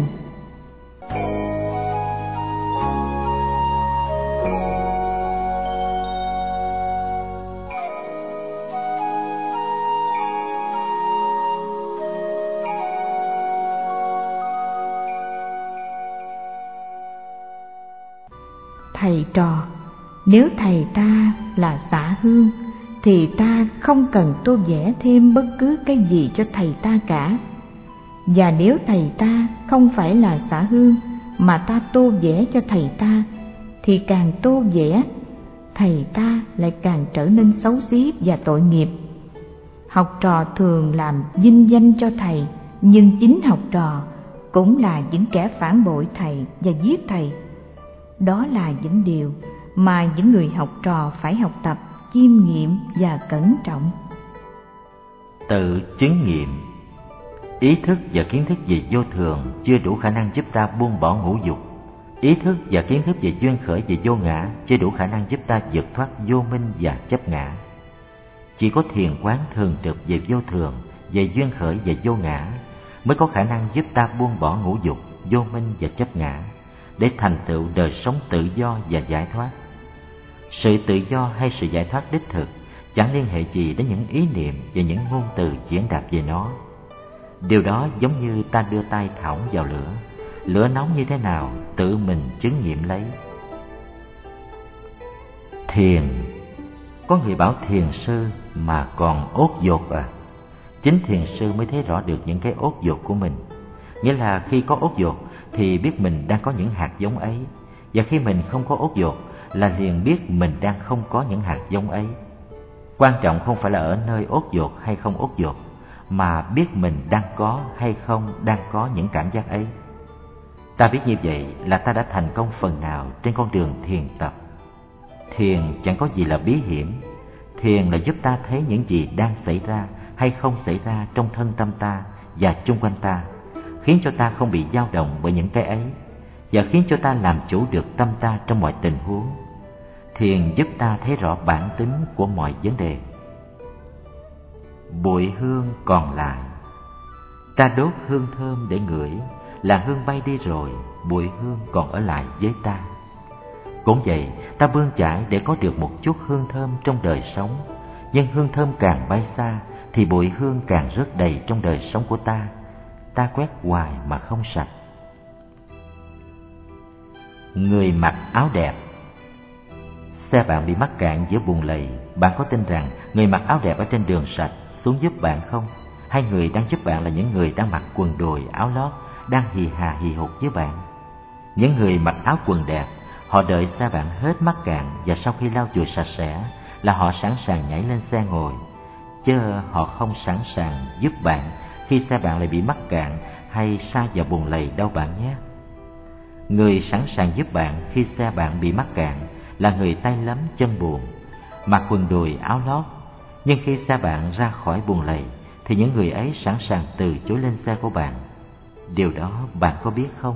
Thầy trò, nếu thầy ta là xạ hương thì ta không cần tô vẽ thêm bất cứ cái gì cho thầy ta cả. Và nếu thầy ta không phải là xạ hương mà ta tô vẽ cho thầy ta, thì càng tô vẽ, thầy ta lại càng trở nên xấu xí và tội nghiệp. Học trò thường làm vinh danh cho thầy, nhưng chính học trò cũng là những kẻ phản bội thầy và giết thầy. Đó là những điều mà những người học trò phải học tập, chiêm nghiệm và cẩn trọng. Tự chứng nghiệm. Ý thức và kiến thức về vô thường chưa đủ khả năng giúp ta buông bỏ ngũ dục. Ý thức và kiến thức về duyên khởi và vô ngã chưa đủ khả năng giúp ta vượt thoát vô minh và chấp ngã. Chỉ có thiền quán thường trực về vô thường, về duyên khởi và vô ngã mới có khả năng giúp ta buông bỏ ngũ dục, vô minh và chấp ngã, để thành tựu đời sống tự do và giải thoát. Sự tự do hay sự giải thoát đích thực chẳng liên hệ gì đến những ý niệm và những ngôn từ diễn đạt về nó. Điều đó giống như ta đưa tay thõng vào lửa. Lửa nóng như thế nào, tự mình chứng nghiệm lấy. Thiền. Có người bảo thiền sư mà còn ốt dột à? Chính thiền sư mới thấy rõ được những cái ốt dột của mình. Nghĩa là khi có ốt dột thì biết mình đang có những hạt giống ấy. Và khi mình không có ốt dột là liền biết mình đang không có những hạt giống ấy. Quan trọng không phải là ở nơi ốt dột hay không ốt dột, mà biết mình đang có hay không đang có những cảm giác ấy. Ta biết như vậy là ta đã thành công phần nào trên con đường thiền tập. Thiền chẳng có gì là bí hiểm. Thiền là giúp ta thấy những gì đang xảy ra hay không xảy ra trong thân tâm ta và chung quanh ta, khiến cho ta không bị dao động bởi những cái ấy, và khiến cho ta làm chủ được tâm ta trong mọi tình huống. Thiền giúp ta thấy rõ bản tính của mọi vấn đề. Bụi hương còn lại. Ta đốt hương thơm để ngửi, là hương bay đi rồi, bụi hương còn ở lại với ta. Cũng vậy, ta bươn chải để có được một chút hương thơm trong đời sống, nhưng hương thơm càng bay xa thì bụi hương càng rất đầy trong đời sống của ta. Ta quét hoài mà không sạch. Người mặc áo đẹp. Xe bạn bị mắc cạn giữa bùn lầy, bạn có tin rằng người mặc áo đẹp ở trên đường sạch xuống giúp bạn không? Hay người đang giúp bạn là những người đang mặc quần đùi, áo lót, đang hì hà hì hục với bạn? Những người mặc áo quần đẹp, họ đợi xe bạn hết mắc cạn, và sau khi lau chùi sạch sẽ là họ sẵn sàng nhảy lên xe ngồi, chứ họ không sẵn sàng giúp bạn khi xe bạn lại bị mắc cạn hay sa vào bùn lầy đâu bạn nhé. Người sẵn sàng giúp bạn khi xe bạn bị mắc cạn là người tay lấm chân buồn, mặc quần đùi áo lót, nhưng khi xe bạn ra khỏi bùn lầy thì những người ấy sẵn sàng từ chối lên xe của bạn. Điều đó bạn có biết không?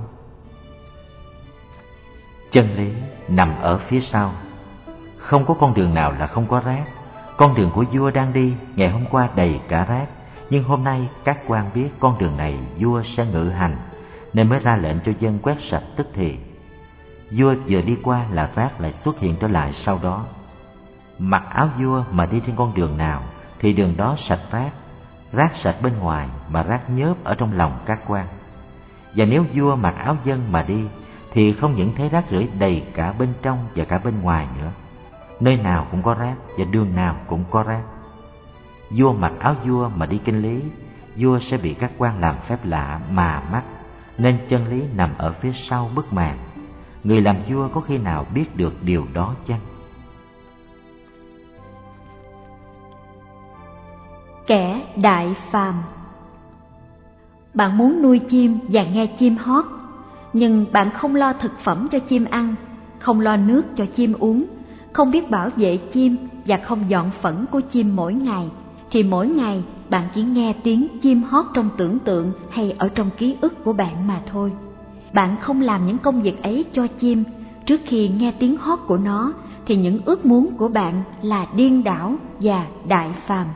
Chân lý nằm ở phía sau. Không có con đường nào là không có rác. Con đường của vua đang đi ngày hôm qua đầy cả rác, nhưng hôm nay các quan biết con đường này vua sẽ ngự hành, nên mới ra lệnh cho dân quét sạch tức thì. Vua vừa đi qua là rác lại xuất hiện trở lại sau đó. Mặc áo vua mà đi trên con đường nào thì đường đó sạch rác. Rác sạch bên ngoài mà rác nhớp ở trong lòng các quan. Và nếu vua mặc áo dân mà đi thì không những thấy rác rưởi đầy cả bên trong và cả bên ngoài nữa. Nơi nào cũng có rác và đường nào cũng có rác. Vua mặc áo vua mà đi kinh lý, vua sẽ bị các quan làm phép lạ mà mắc, nên chân lý nằm ở phía sau bức màn. Người làm vua có khi nào biết được điều đó chăng? Kẻ đại phàm. Bạn muốn nuôi chim và nghe chim hót, nhưng bạn không lo thực phẩm cho chim ăn, không lo nước cho chim uống, không biết bảo vệ chim và không dọn phẫn của chim mỗi ngày, thì mỗi ngày bạn chỉ nghe tiếng chim hót trong tưởng tượng hay ở trong ký ức của bạn mà thôi. Bạn không làm những công việc ấy cho chim. Trước khi nghe tiếng hót của nó thì những ước muốn của bạn là điên đảo và đại phàm.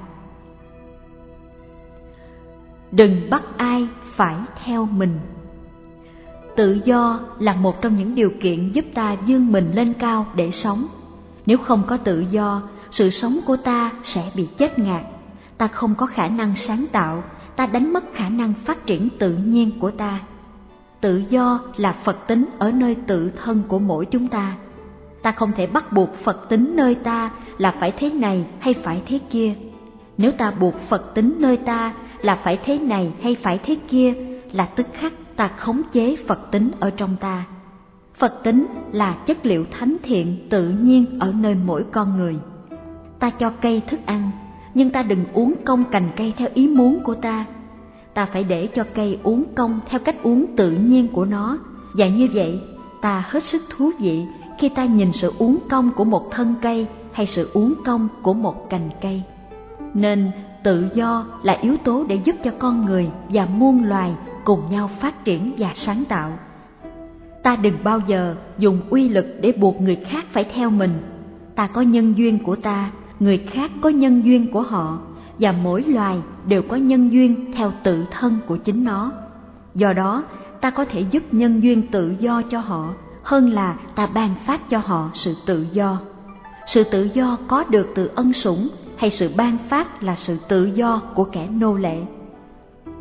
Đừng bắt ai phải theo mình. Tự do là một trong những điều kiện giúp ta vươn mình lên cao để sống. Nếu không có tự do, sự sống của ta sẽ bị chết ngạt. Ta không có khả năng sáng tạo, ta đánh mất khả năng phát triển tự nhiên của ta. Tự do là Phật tính ở nơi tự thân của mỗi chúng ta. Ta không thể bắt buộc Phật tính nơi ta là phải thế này hay phải thế kia. Nếu ta buộc Phật tính nơi ta là phải thế này hay phải thế kia, là tức khắc ta khống chế Phật tính ở trong ta. Phật tính là chất liệu thánh thiện tự nhiên ở nơi mỗi con người. Ta cho cây thức ăn, nhưng ta đừng uống cong cành cây theo ý muốn của ta. Ta phải để cho cây uống cong theo cách uống tự nhiên của nó, và như vậy ta hết sức thú vị khi ta nhìn sự uốn cong của một thân cây hay sự uốn cong của một cành cây. Nên tự do là yếu tố để giúp cho con người và muôn loài cùng nhau phát triển và sáng tạo. Ta đừng bao giờ dùng uy lực để buộc người khác phải theo mình. Ta có nhân duyên của ta, người khác có nhân duyên của họ, và mỗi loài đều có nhân duyên theo tự thân của chính nó. Do đó, ta có thể giúp nhân duyên tự do cho họ hơn là ta ban phát cho họ sự tự do. Sự tự do có được từ ân sủng hay sự ban phát là sự tự do của kẻ nô lệ.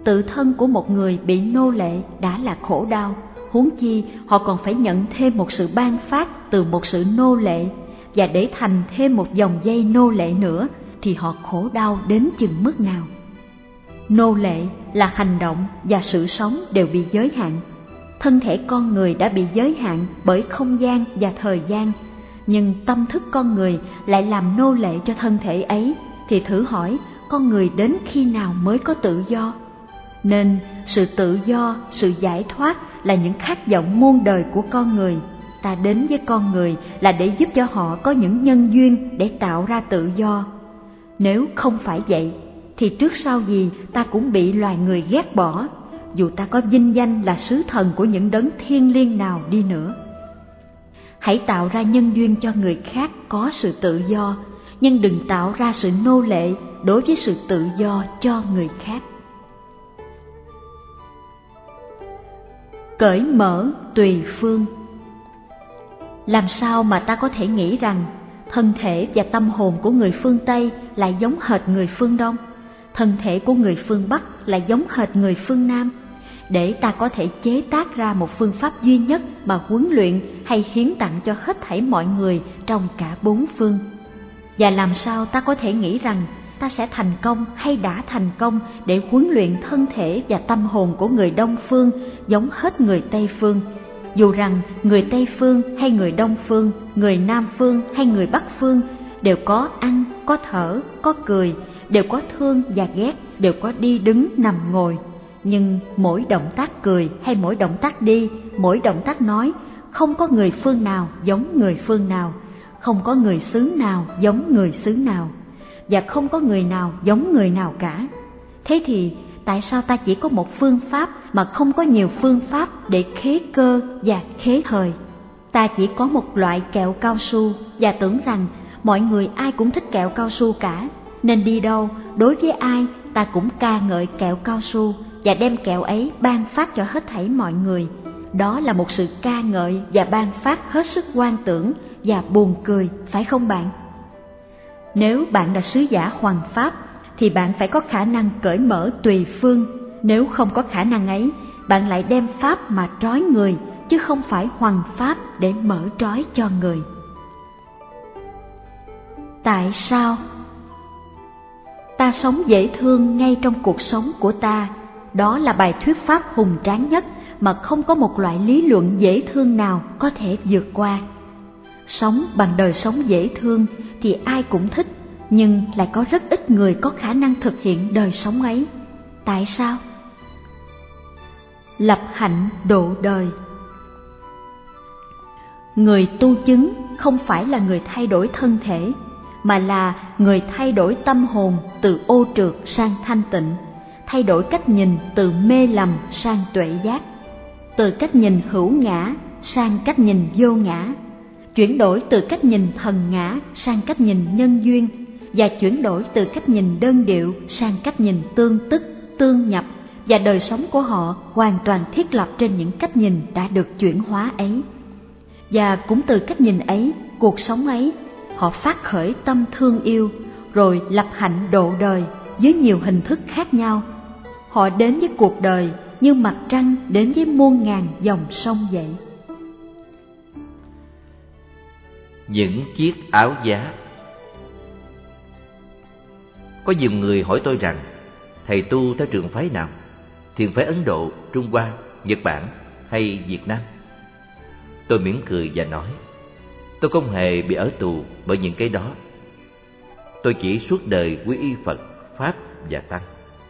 tự thân của một người bị nô lệ đã là khổ đau, huống chi họ còn phải nhận thêm một sự ban phát từ một sự nô lệ, và để thành thêm một dòng dây nô lệ nữa thì họ khổ đau đến chừng mức nào. Nô lệ là hành động và sự sống đều bị giới hạn. Thân thể con người đã bị giới hạn bởi không gian và thời gian, nhưng tâm thức con người lại làm nô lệ cho thân thể ấy, thì thử hỏi con người đến khi nào mới có tự do? Nên sự tự do, sự giải thoát là những khát vọng muôn đời của con người. Ta đến với con người là để giúp cho họ có những nhân duyên để tạo ra tự do. Nếu không phải vậy, thì trước sau gì ta cũng bị loài người ghét bỏ, dù ta có vinh danh là sứ thần của những đấng thiêng liêng nào đi nữa. Hãy tạo ra nhân duyên cho người khác có sự tự do, nhưng đừng tạo ra sự nô lệ đối với sự tự do cho người khác. Cởi mở tùy phương. Làm sao mà ta có thể nghĩ rằng thân thể và tâm hồn của người phương Tây lại giống hệt người phương Đông, thân thể của người phương Bắc lại giống hệt người phương Nam, để ta có thể chế tác ra một phương pháp duy nhất mà huấn luyện hay hiến tặng cho hết thảy mọi người trong cả bốn phương? Và làm sao ta có thể nghĩ rằng ta sẽ thành công hay đã thành công để huấn luyện thân thể và tâm hồn của người Đông phương giống hết người Tây phương, dù rằng người Tây phương hay người Đông phương, người Nam phương hay người Bắc phương đều có ăn, có thở, có cười, đều có thương và ghét, đều có đi đứng nằm ngồi. Nhưng mỗi động tác cười hay mỗi động tác đi, mỗi động tác nói, không có người phương nào giống người phương nào, không có người xứ nào giống người xứ nào, và không có người nào giống người nào cả. Thế thì tại sao ta chỉ có một phương pháp mà không có nhiều phương pháp để khế cơ và khế thời? Ta chỉ có một loại kẹo cao su và tưởng rằng mọi người ai cũng thích kẹo cao su cả, nên đi đâu, đối với ai ta cũng ca ngợi kẹo cao su và đem kẹo ấy ban phát cho hết thảy mọi người. Đó là một sự ca ngợi và ban phát hết sức hoang tưởng và buồn cười, phải không bạn? Nếu bạn là sứ giả hoằng pháp thì bạn phải có khả năng cởi mở tùy phương. Nếu không có khả năng ấy, bạn lại đem pháp mà trói người, chứ không phải hoằng pháp để mở trói cho người. Tại sao? Ta sống dễ thương ngay trong cuộc sống của ta. Đó là bài thuyết pháp hùng tráng nhất mà không có một loại lý luận dễ thương nào có thể vượt qua. Sống bằng đời sống dễ thương thì ai cũng thích, nhưng lại có rất ít người có khả năng thực hiện đời sống ấy. Tại sao? Lập hạnh độ đời. Người tu chứng không phải là người thay đổi thân thể, mà là người thay đổi tâm hồn từ ô trượt sang thanh tịnh, thay đổi cách nhìn từ mê lầm sang tuệ giác, từ cách nhìn hữu ngã sang cách nhìn vô ngã, chuyển đổi từ cách nhìn thần ngã sang cách nhìn nhân duyên, và chuyển đổi từ cách nhìn đơn điệu sang cách nhìn tương tức, tương nhập, và đời sống của họ hoàn toàn thiết lập trên những cách nhìn đã được chuyển hóa ấy. Và cũng từ cách nhìn ấy, cuộc sống ấy, họ phát khởi tâm thương yêu, rồi lập hạnh độ đời dưới nhiều hình thức khác nhau. Họ đến với cuộc đời như mặt trăng đến với muôn ngàn dòng sông vậy. Những chiếc áo giá. Có nhiều người hỏi tôi rằng, thầy tu theo trường phái nào? Thiền phái Ấn Độ, Trung Hoa, Nhật Bản hay Việt Nam? Tôi mỉm cười và nói, tôi không hề bị ở tù bởi những cái đó. Tôi chỉ suốt đời quy y Phật, Pháp và Tăng.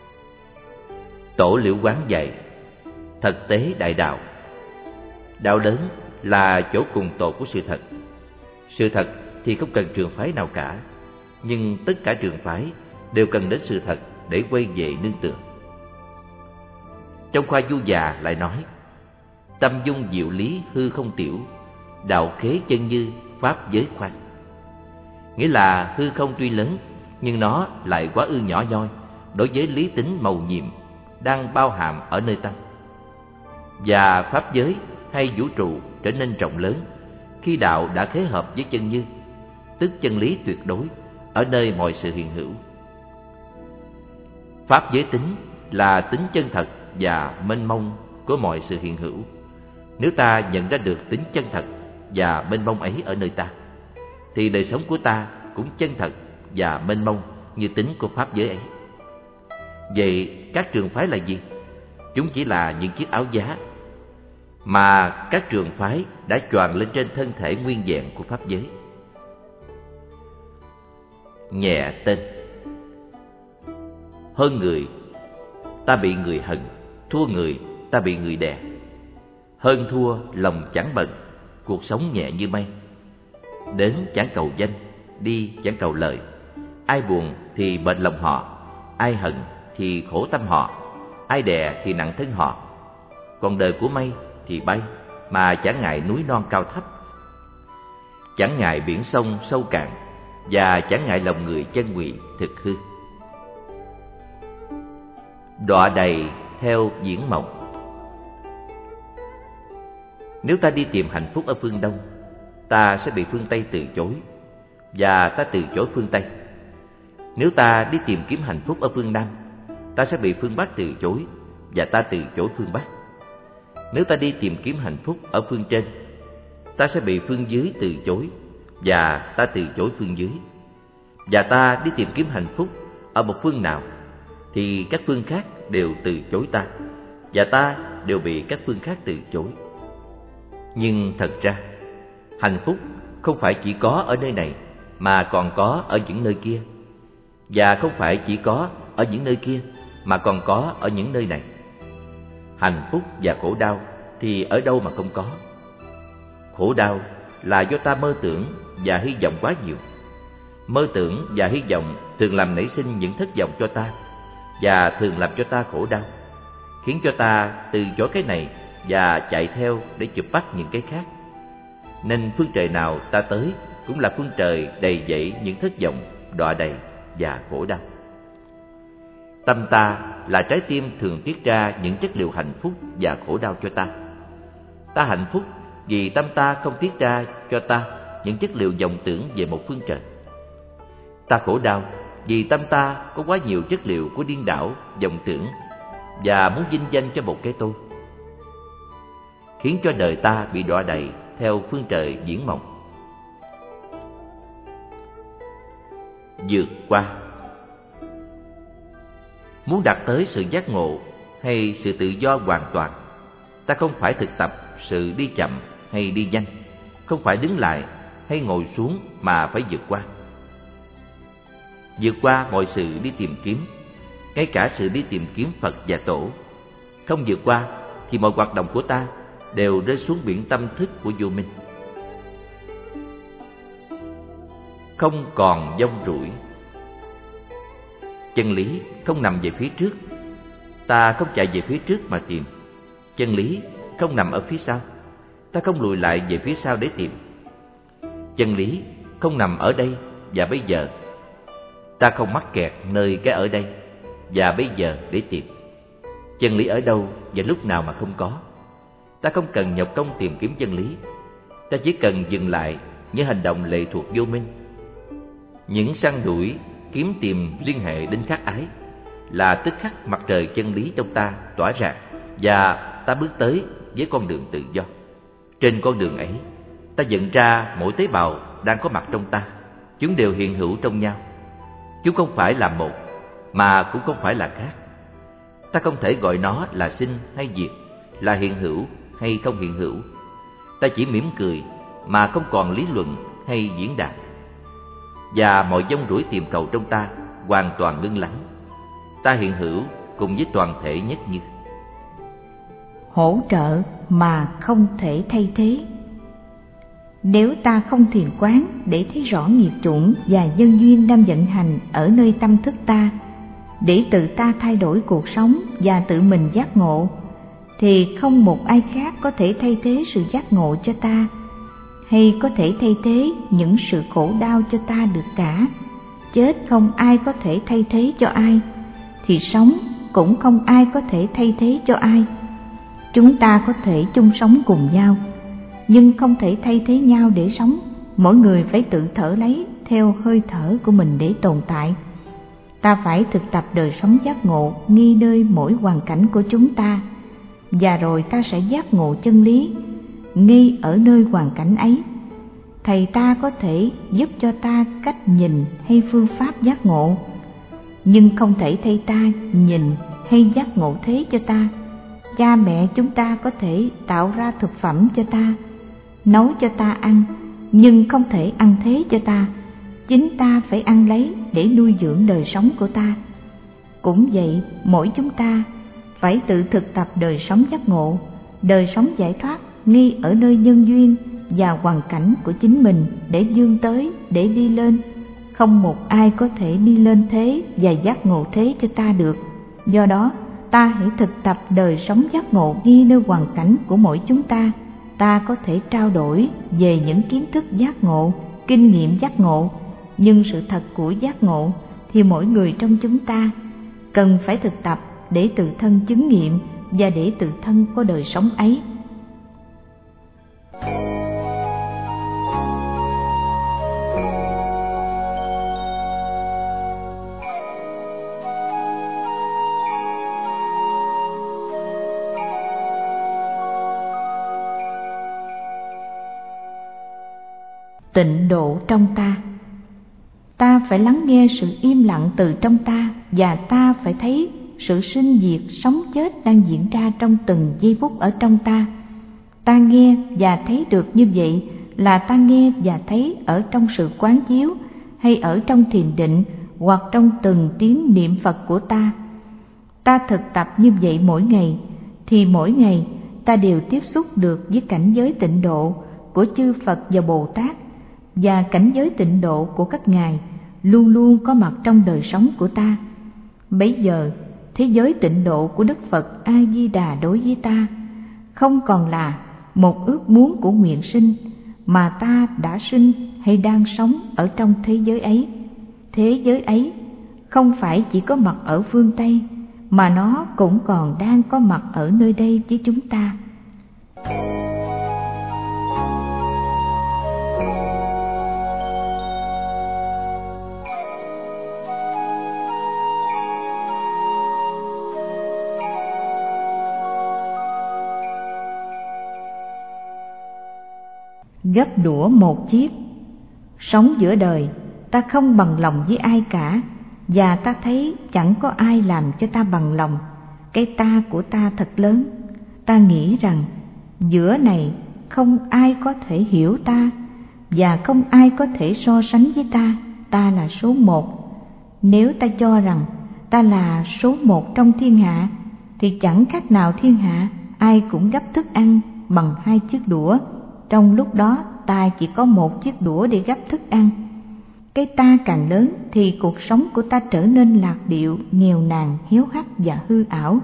Tổ Liễu Quán dạy, thật tế đại đạo. Đạo lớn là chỗ cùng tột của sự thật. Sự thật thì không cần trường phái nào cả, nhưng tất cả trường phái đều cần đến sự thật để quay về nương tựa. Trong khoa Du Già lại nói, tâm dung diệu lý hư không tiểu, đạo khế chân như pháp giới khoan. Nghĩa là hư không tuy lớn, nhưng nó lại quá ư nhỏ nhoi đối với lý tính mầu nhiệm đang bao hàm ở nơi tâm. Và pháp giới hay vũ trụ trở nên rộng lớn khi đạo đã khế hợp với chân như, tức chân lý tuyệt đối ở nơi mọi sự hiện hữu. Pháp giới tính là tính chân thật và mênh mông của mọi sự hiện hữu. Nếu ta nhận ra được tính chân thật và mênh mông ấy ở nơi ta, thì đời sống của ta cũng chân thật và mênh mông như tính của pháp giới ấy. Vậy các trường phái là gì? Chúng chỉ là những chiếc áo giá mà các trường phái đã choàng lên trên thân thể nguyên vẹn của pháp giới. Nhẹ tên. Hơn người, ta bị người hận; thua người, ta bị người đè. Hơn thua, lòng chẳng bận, cuộc sống nhẹ như mây. Đến chẳng cầu danh, đi chẳng cầu lợi. Ai buồn thì bệt lòng họ, ai hận thì khổ tâm họ, ai đè thì nặng thân họ. Còn đời của mây thì bay, mà chẳng ngại núi non cao thấp, chẳng ngại biển sông sâu cạn, và chẳng ngại lòng người chân ngụy thực hư. Đọa đầy theo diễn mộng. Nếu ta đi tìm hạnh phúc ở phương Đông, ta sẽ bị phương Tây từ chối, và ta từ chối phương Tây. Nếu ta đi tìm kiếm hạnh phúc ở phương Nam, ta sẽ bị phương Bắc từ chối, và ta từ chối phương Bắc. Nếu ta đi tìm kiếm hạnh phúc ở phương trên, ta sẽ bị phương dưới từ chối, và ta từ chối phương dưới. Và ta đi tìm kiếm hạnh phúc ở một phương nào, thì các phương khác đều từ chối ta, và ta đều bị các phương khác từ chối. Nhưng thật ra, hạnh phúc không phải chỉ có ở nơi này, mà còn có ở những nơi kia. Và không phải chỉ có ở những nơi kia, mà còn có ở những nơi này. Hạnh phúc và khổ đau thì ở đâu mà không có. Khổ đau là do ta mơ tưởng và hy vọng quá nhiều. Mơ tưởng và hy vọng thường làm nảy sinh những thất vọng cho ta, và thường làm cho ta khổ đau, khiến cho ta từ chối cái này và chạy theo để chụp bắt những cái khác. Nên phương trời nào ta tới cũng là phương trời đầy dẫy những thất vọng, đọa đầy và khổ đau. Tâm ta là trái tim thường tiết ra những chất liệu hạnh phúc và khổ đau cho ta. Ta hạnh phúc vì tâm ta không tiết ra cho ta những chất liệu vọng tưởng về một phương trời. Ta khổ đau vì tâm ta có quá nhiều chất liệu của điên đảo, vọng tưởng và muốn vinh danh cho một cái tôi, khiến cho đời ta bị đọa đầy theo phương trời diễn mộng. Vượt qua. Muốn đạt tới sự giác ngộ hay sự tự do hoàn toàn, ta không phải thực tập sự đi chậm hay đi nhanh, không phải đứng lại hay ngồi xuống, mà phải vượt qua. Vượt qua mọi sự đi tìm kiếm, ngay cả sự đi tìm kiếm Phật và Tổ. Không vượt qua thì mọi hoạt động của ta đều rơi xuống biển tâm thức của vô minh. Không còn vong rủi. Chân lý không nằm về phía trước, ta không chạy về phía trước mà tìm. Chân lý không nằm ở phía sau, ta không lùi lại về phía sau để tìm. Chân lý không nằm ở đây và bây giờ, ta không mắc kẹt nơi cái ở đây và bây giờ để tìm. Chân lý ở đâu và lúc nào mà không có. Ta không cần nhọc công tìm kiếm chân lý, ta chỉ cần dừng lại những hành động lệ thuộc vô minh. Những săn đuổi, kiếm tìm liên hệ đến khắc ái là tức khắc mặt trời chân lý trong ta tỏa rạng, và ta bước tới với con đường tự do. Trên con đường ấy, ta nhận ra mỗi tế bào đang có mặt trong ta. Chúng đều hiện hữu trong nhau. Chúng không phải là một, mà cũng không phải là khác. Ta không thể gọi nó là sinh hay diệt, là hiện hữu hay không hiện hữu. Ta chỉ mỉm cười mà không còn lý luận hay diễn đạt. Và mọi vong rủi tìm cầu trong ta hoàn toàn ngưng lắng. Ta hiện hữu cùng với toàn thể nhất như. Hỗ trợ mà không thể thay thế. Nếu ta không thiền quán để thấy rõ nghiệp chủng và nhân duyên đang vận hành ở nơi tâm thức ta, để tự ta thay đổi cuộc sống và tự mình giác ngộ, thì không một ai khác có thể thay thế sự giác ngộ cho ta, hay có thể thay thế những sự khổ đau cho ta được cả. Chết không ai có thể thay thế cho ai, thì sống cũng không ai có thể thay thế cho ai. Chúng ta có thể chung sống cùng nhau, nhưng không thể thay thế nhau để sống. Mỗi người phải tự thở lấy theo hơi thở của mình để tồn tại. Ta phải thực tập đời sống giác ngộ nghi nơi mỗi hoàn cảnh của chúng ta, và rồi ta sẽ giác ngộ chân lý nghi ở nơi hoàn cảnh ấy. Thầy ta có thể giúp cho ta cách nhìn hay phương pháp giác ngộ, nhưng không thể thầy ta nhìn hay giác ngộ thế cho ta. Cha mẹ chúng ta có thể tạo ra thực phẩm cho ta, nấu cho ta ăn, nhưng không thể ăn thế cho ta. Chính ta phải ăn lấy để nuôi dưỡng đời sống của ta. Cũng vậy, mỗi chúng ta phải tự thực tập đời sống giác ngộ, đời sống giải thoát nghi ở nơi nhân duyên và hoàn cảnh của chính mình để vươn tới, để đi lên. Không một ai có thể đi lên thế và giác ngộ thế cho ta được. Do đó, ta hãy thực tập đời sống giác ngộ nghi nơi hoàn cảnh của mỗi chúng ta. Ta có thể trao đổi về những kiến thức giác ngộ, kinh nghiệm giác ngộ, nhưng sự thật của giác ngộ thì mỗi người trong chúng ta cần phải thực tập để tự thân chứng nghiệm và để tự thân có đời sống ấy. Tịnh độ trong ta. Ta phải lắng nghe sự im lặng từ trong ta, và ta phải thấy sự sinh diệt, sống chết đang diễn ra trong từng giây phút ở trong ta. Ta nghe và thấy được như vậy là ta nghe và thấy ở trong sự quán chiếu, hay ở trong thiền định, hoặc trong từng tiếng niệm Phật của ta. Ta thực tập như vậy mỗi ngày, thì mỗi ngày ta đều tiếp xúc được với cảnh giới tịnh độ của chư Phật và Bồ Tát, và cảnh giới tịnh độ của các ngài luôn luôn có mặt trong đời sống của ta. Bấy giờ, thế giới tịnh độ của Đức Phật A Di Đà đối với ta không còn là một ước muốn của nguyện sinh, mà ta đã sinh hay đang sống ở trong thế giới ấy. Thế giới ấy không phải chỉ có mặt ở phương Tây, mà nó cũng còn đang có mặt ở nơi đây với chúng ta. Gấp đũa một chiếc. Sống giữa đời, ta không bằng lòng với ai cả, và ta thấy chẳng có ai làm cho ta bằng lòng. Cái ta của ta thật lớn. Ta nghĩ rằng giữa này không ai có thể hiểu ta, và không ai có thể so sánh với ta. Ta là số một. Nếu ta cho rằng ta là số một trong thiên hạ, thì chẳng khác nào thiên hạ ai cũng gấp thức ăn bằng 2 chiếc đũa. Trong lúc đó ta chỉ có 1 chiếc đũa để gắp thức ăn. Cái ta càng lớn thì cuộc sống của ta trở nên lạc điệu, nghèo nàn, hiếu hắt và hư ảo.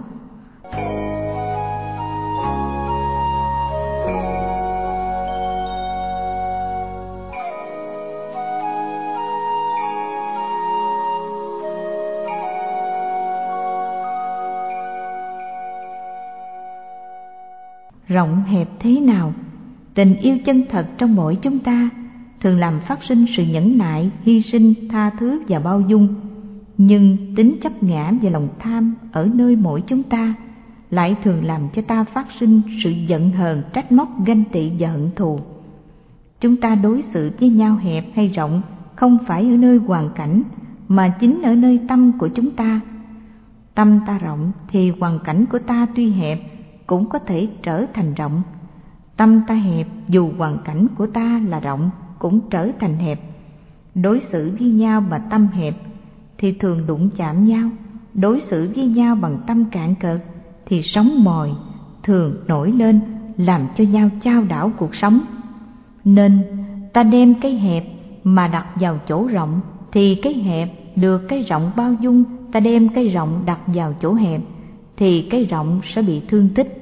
Rộng hẹp thế nào, tình yêu chân thật trong mỗi chúng ta thường làm phát sinh sự nhẫn nại, hy sinh, tha thứ và bao dung. Nhưng tính chấp ngã và lòng tham ở nơi mỗi chúng ta lại thường làm cho ta phát sinh sự giận hờn, trách móc, ganh tị và hận thù. Chúng ta đối xử với nhau hẹp hay rộng không phải ở nơi hoàn cảnh, mà chính ở nơi tâm của chúng ta. Tâm ta rộng thì hoàn cảnh của ta tuy hẹp cũng có thể trở thành rộng. Tâm ta hẹp dù hoàn cảnh của ta là rộng cũng trở thành hẹp. Đối xử với nhau mà tâm hẹp thì thường đụng chạm nhau. Đối xử với nhau bằng tâm cạn cợt thì sóng mồi thường nổi lên, làm cho nhau chao đảo cuộc sống. Nên ta đem cái hẹp mà đặt vào chỗ rộng thì cái hẹp được cái rộng bao dung. Ta đem cái rộng đặt vào chỗ hẹp thì cái rộng sẽ bị thương tích.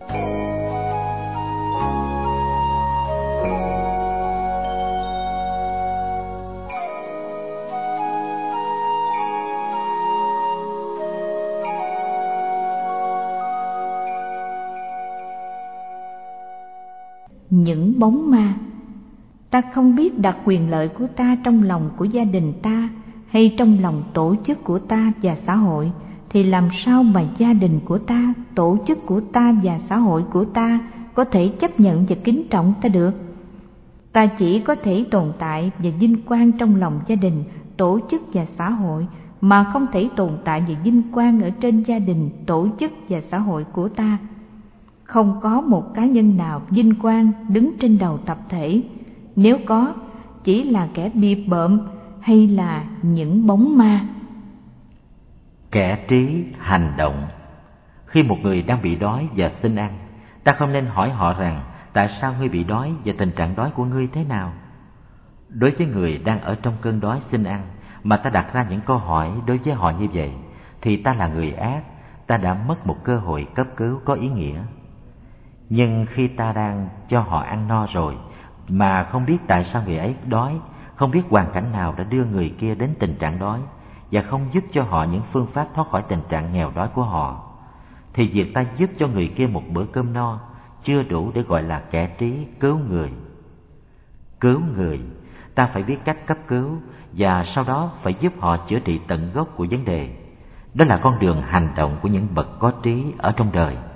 Những bóng ma. Ta không biết đặt quyền lợi của ta trong lòng của gia đình ta hay trong lòng tổ chức của ta và xã hội, thì làm sao mà gia đình của ta, tổ chức của ta và xã hội của ta có thể chấp nhận và kính trọng ta được? Ta chỉ có thể tồn tại và vinh quang trong lòng gia đình, tổ chức và xã hội, mà không thể tồn tại và vinh quang ở trên gia đình, tổ chức và xã hội của ta. Không có một cá nhân nào vinh quang đứng trên đầu tập thể. Nếu có, chỉ là kẻ bịp bợm hay là những bóng ma. Kẻ trí hành động. Khi một người đang bị đói và xin ăn, ta không nên hỏi họ rằng tại sao ngươi bị đói và tình trạng đói của ngươi thế nào. Đối với người đang ở trong cơn đói xin ăn mà ta đặt ra những câu hỏi đối với họ như vậy, thì ta là người ác, ta đã mất một cơ hội cấp cứu có ý nghĩa. Nhưng khi ta đang cho họ ăn no rồi mà không biết tại sao người ấy đói, không biết hoàn cảnh nào đã đưa người kia đến tình trạng đói, và không giúp cho họ những phương pháp thoát khỏi tình trạng nghèo đói của họ, thì việc ta giúp cho người kia một bữa cơm no chưa đủ để gọi là kẻ trí cứu người. Cứu người, ta phải biết cách cấp cứu và sau đó phải giúp họ chữa trị tận gốc của vấn đề. Đó là con đường hành động của những bậc có trí ở trong đời.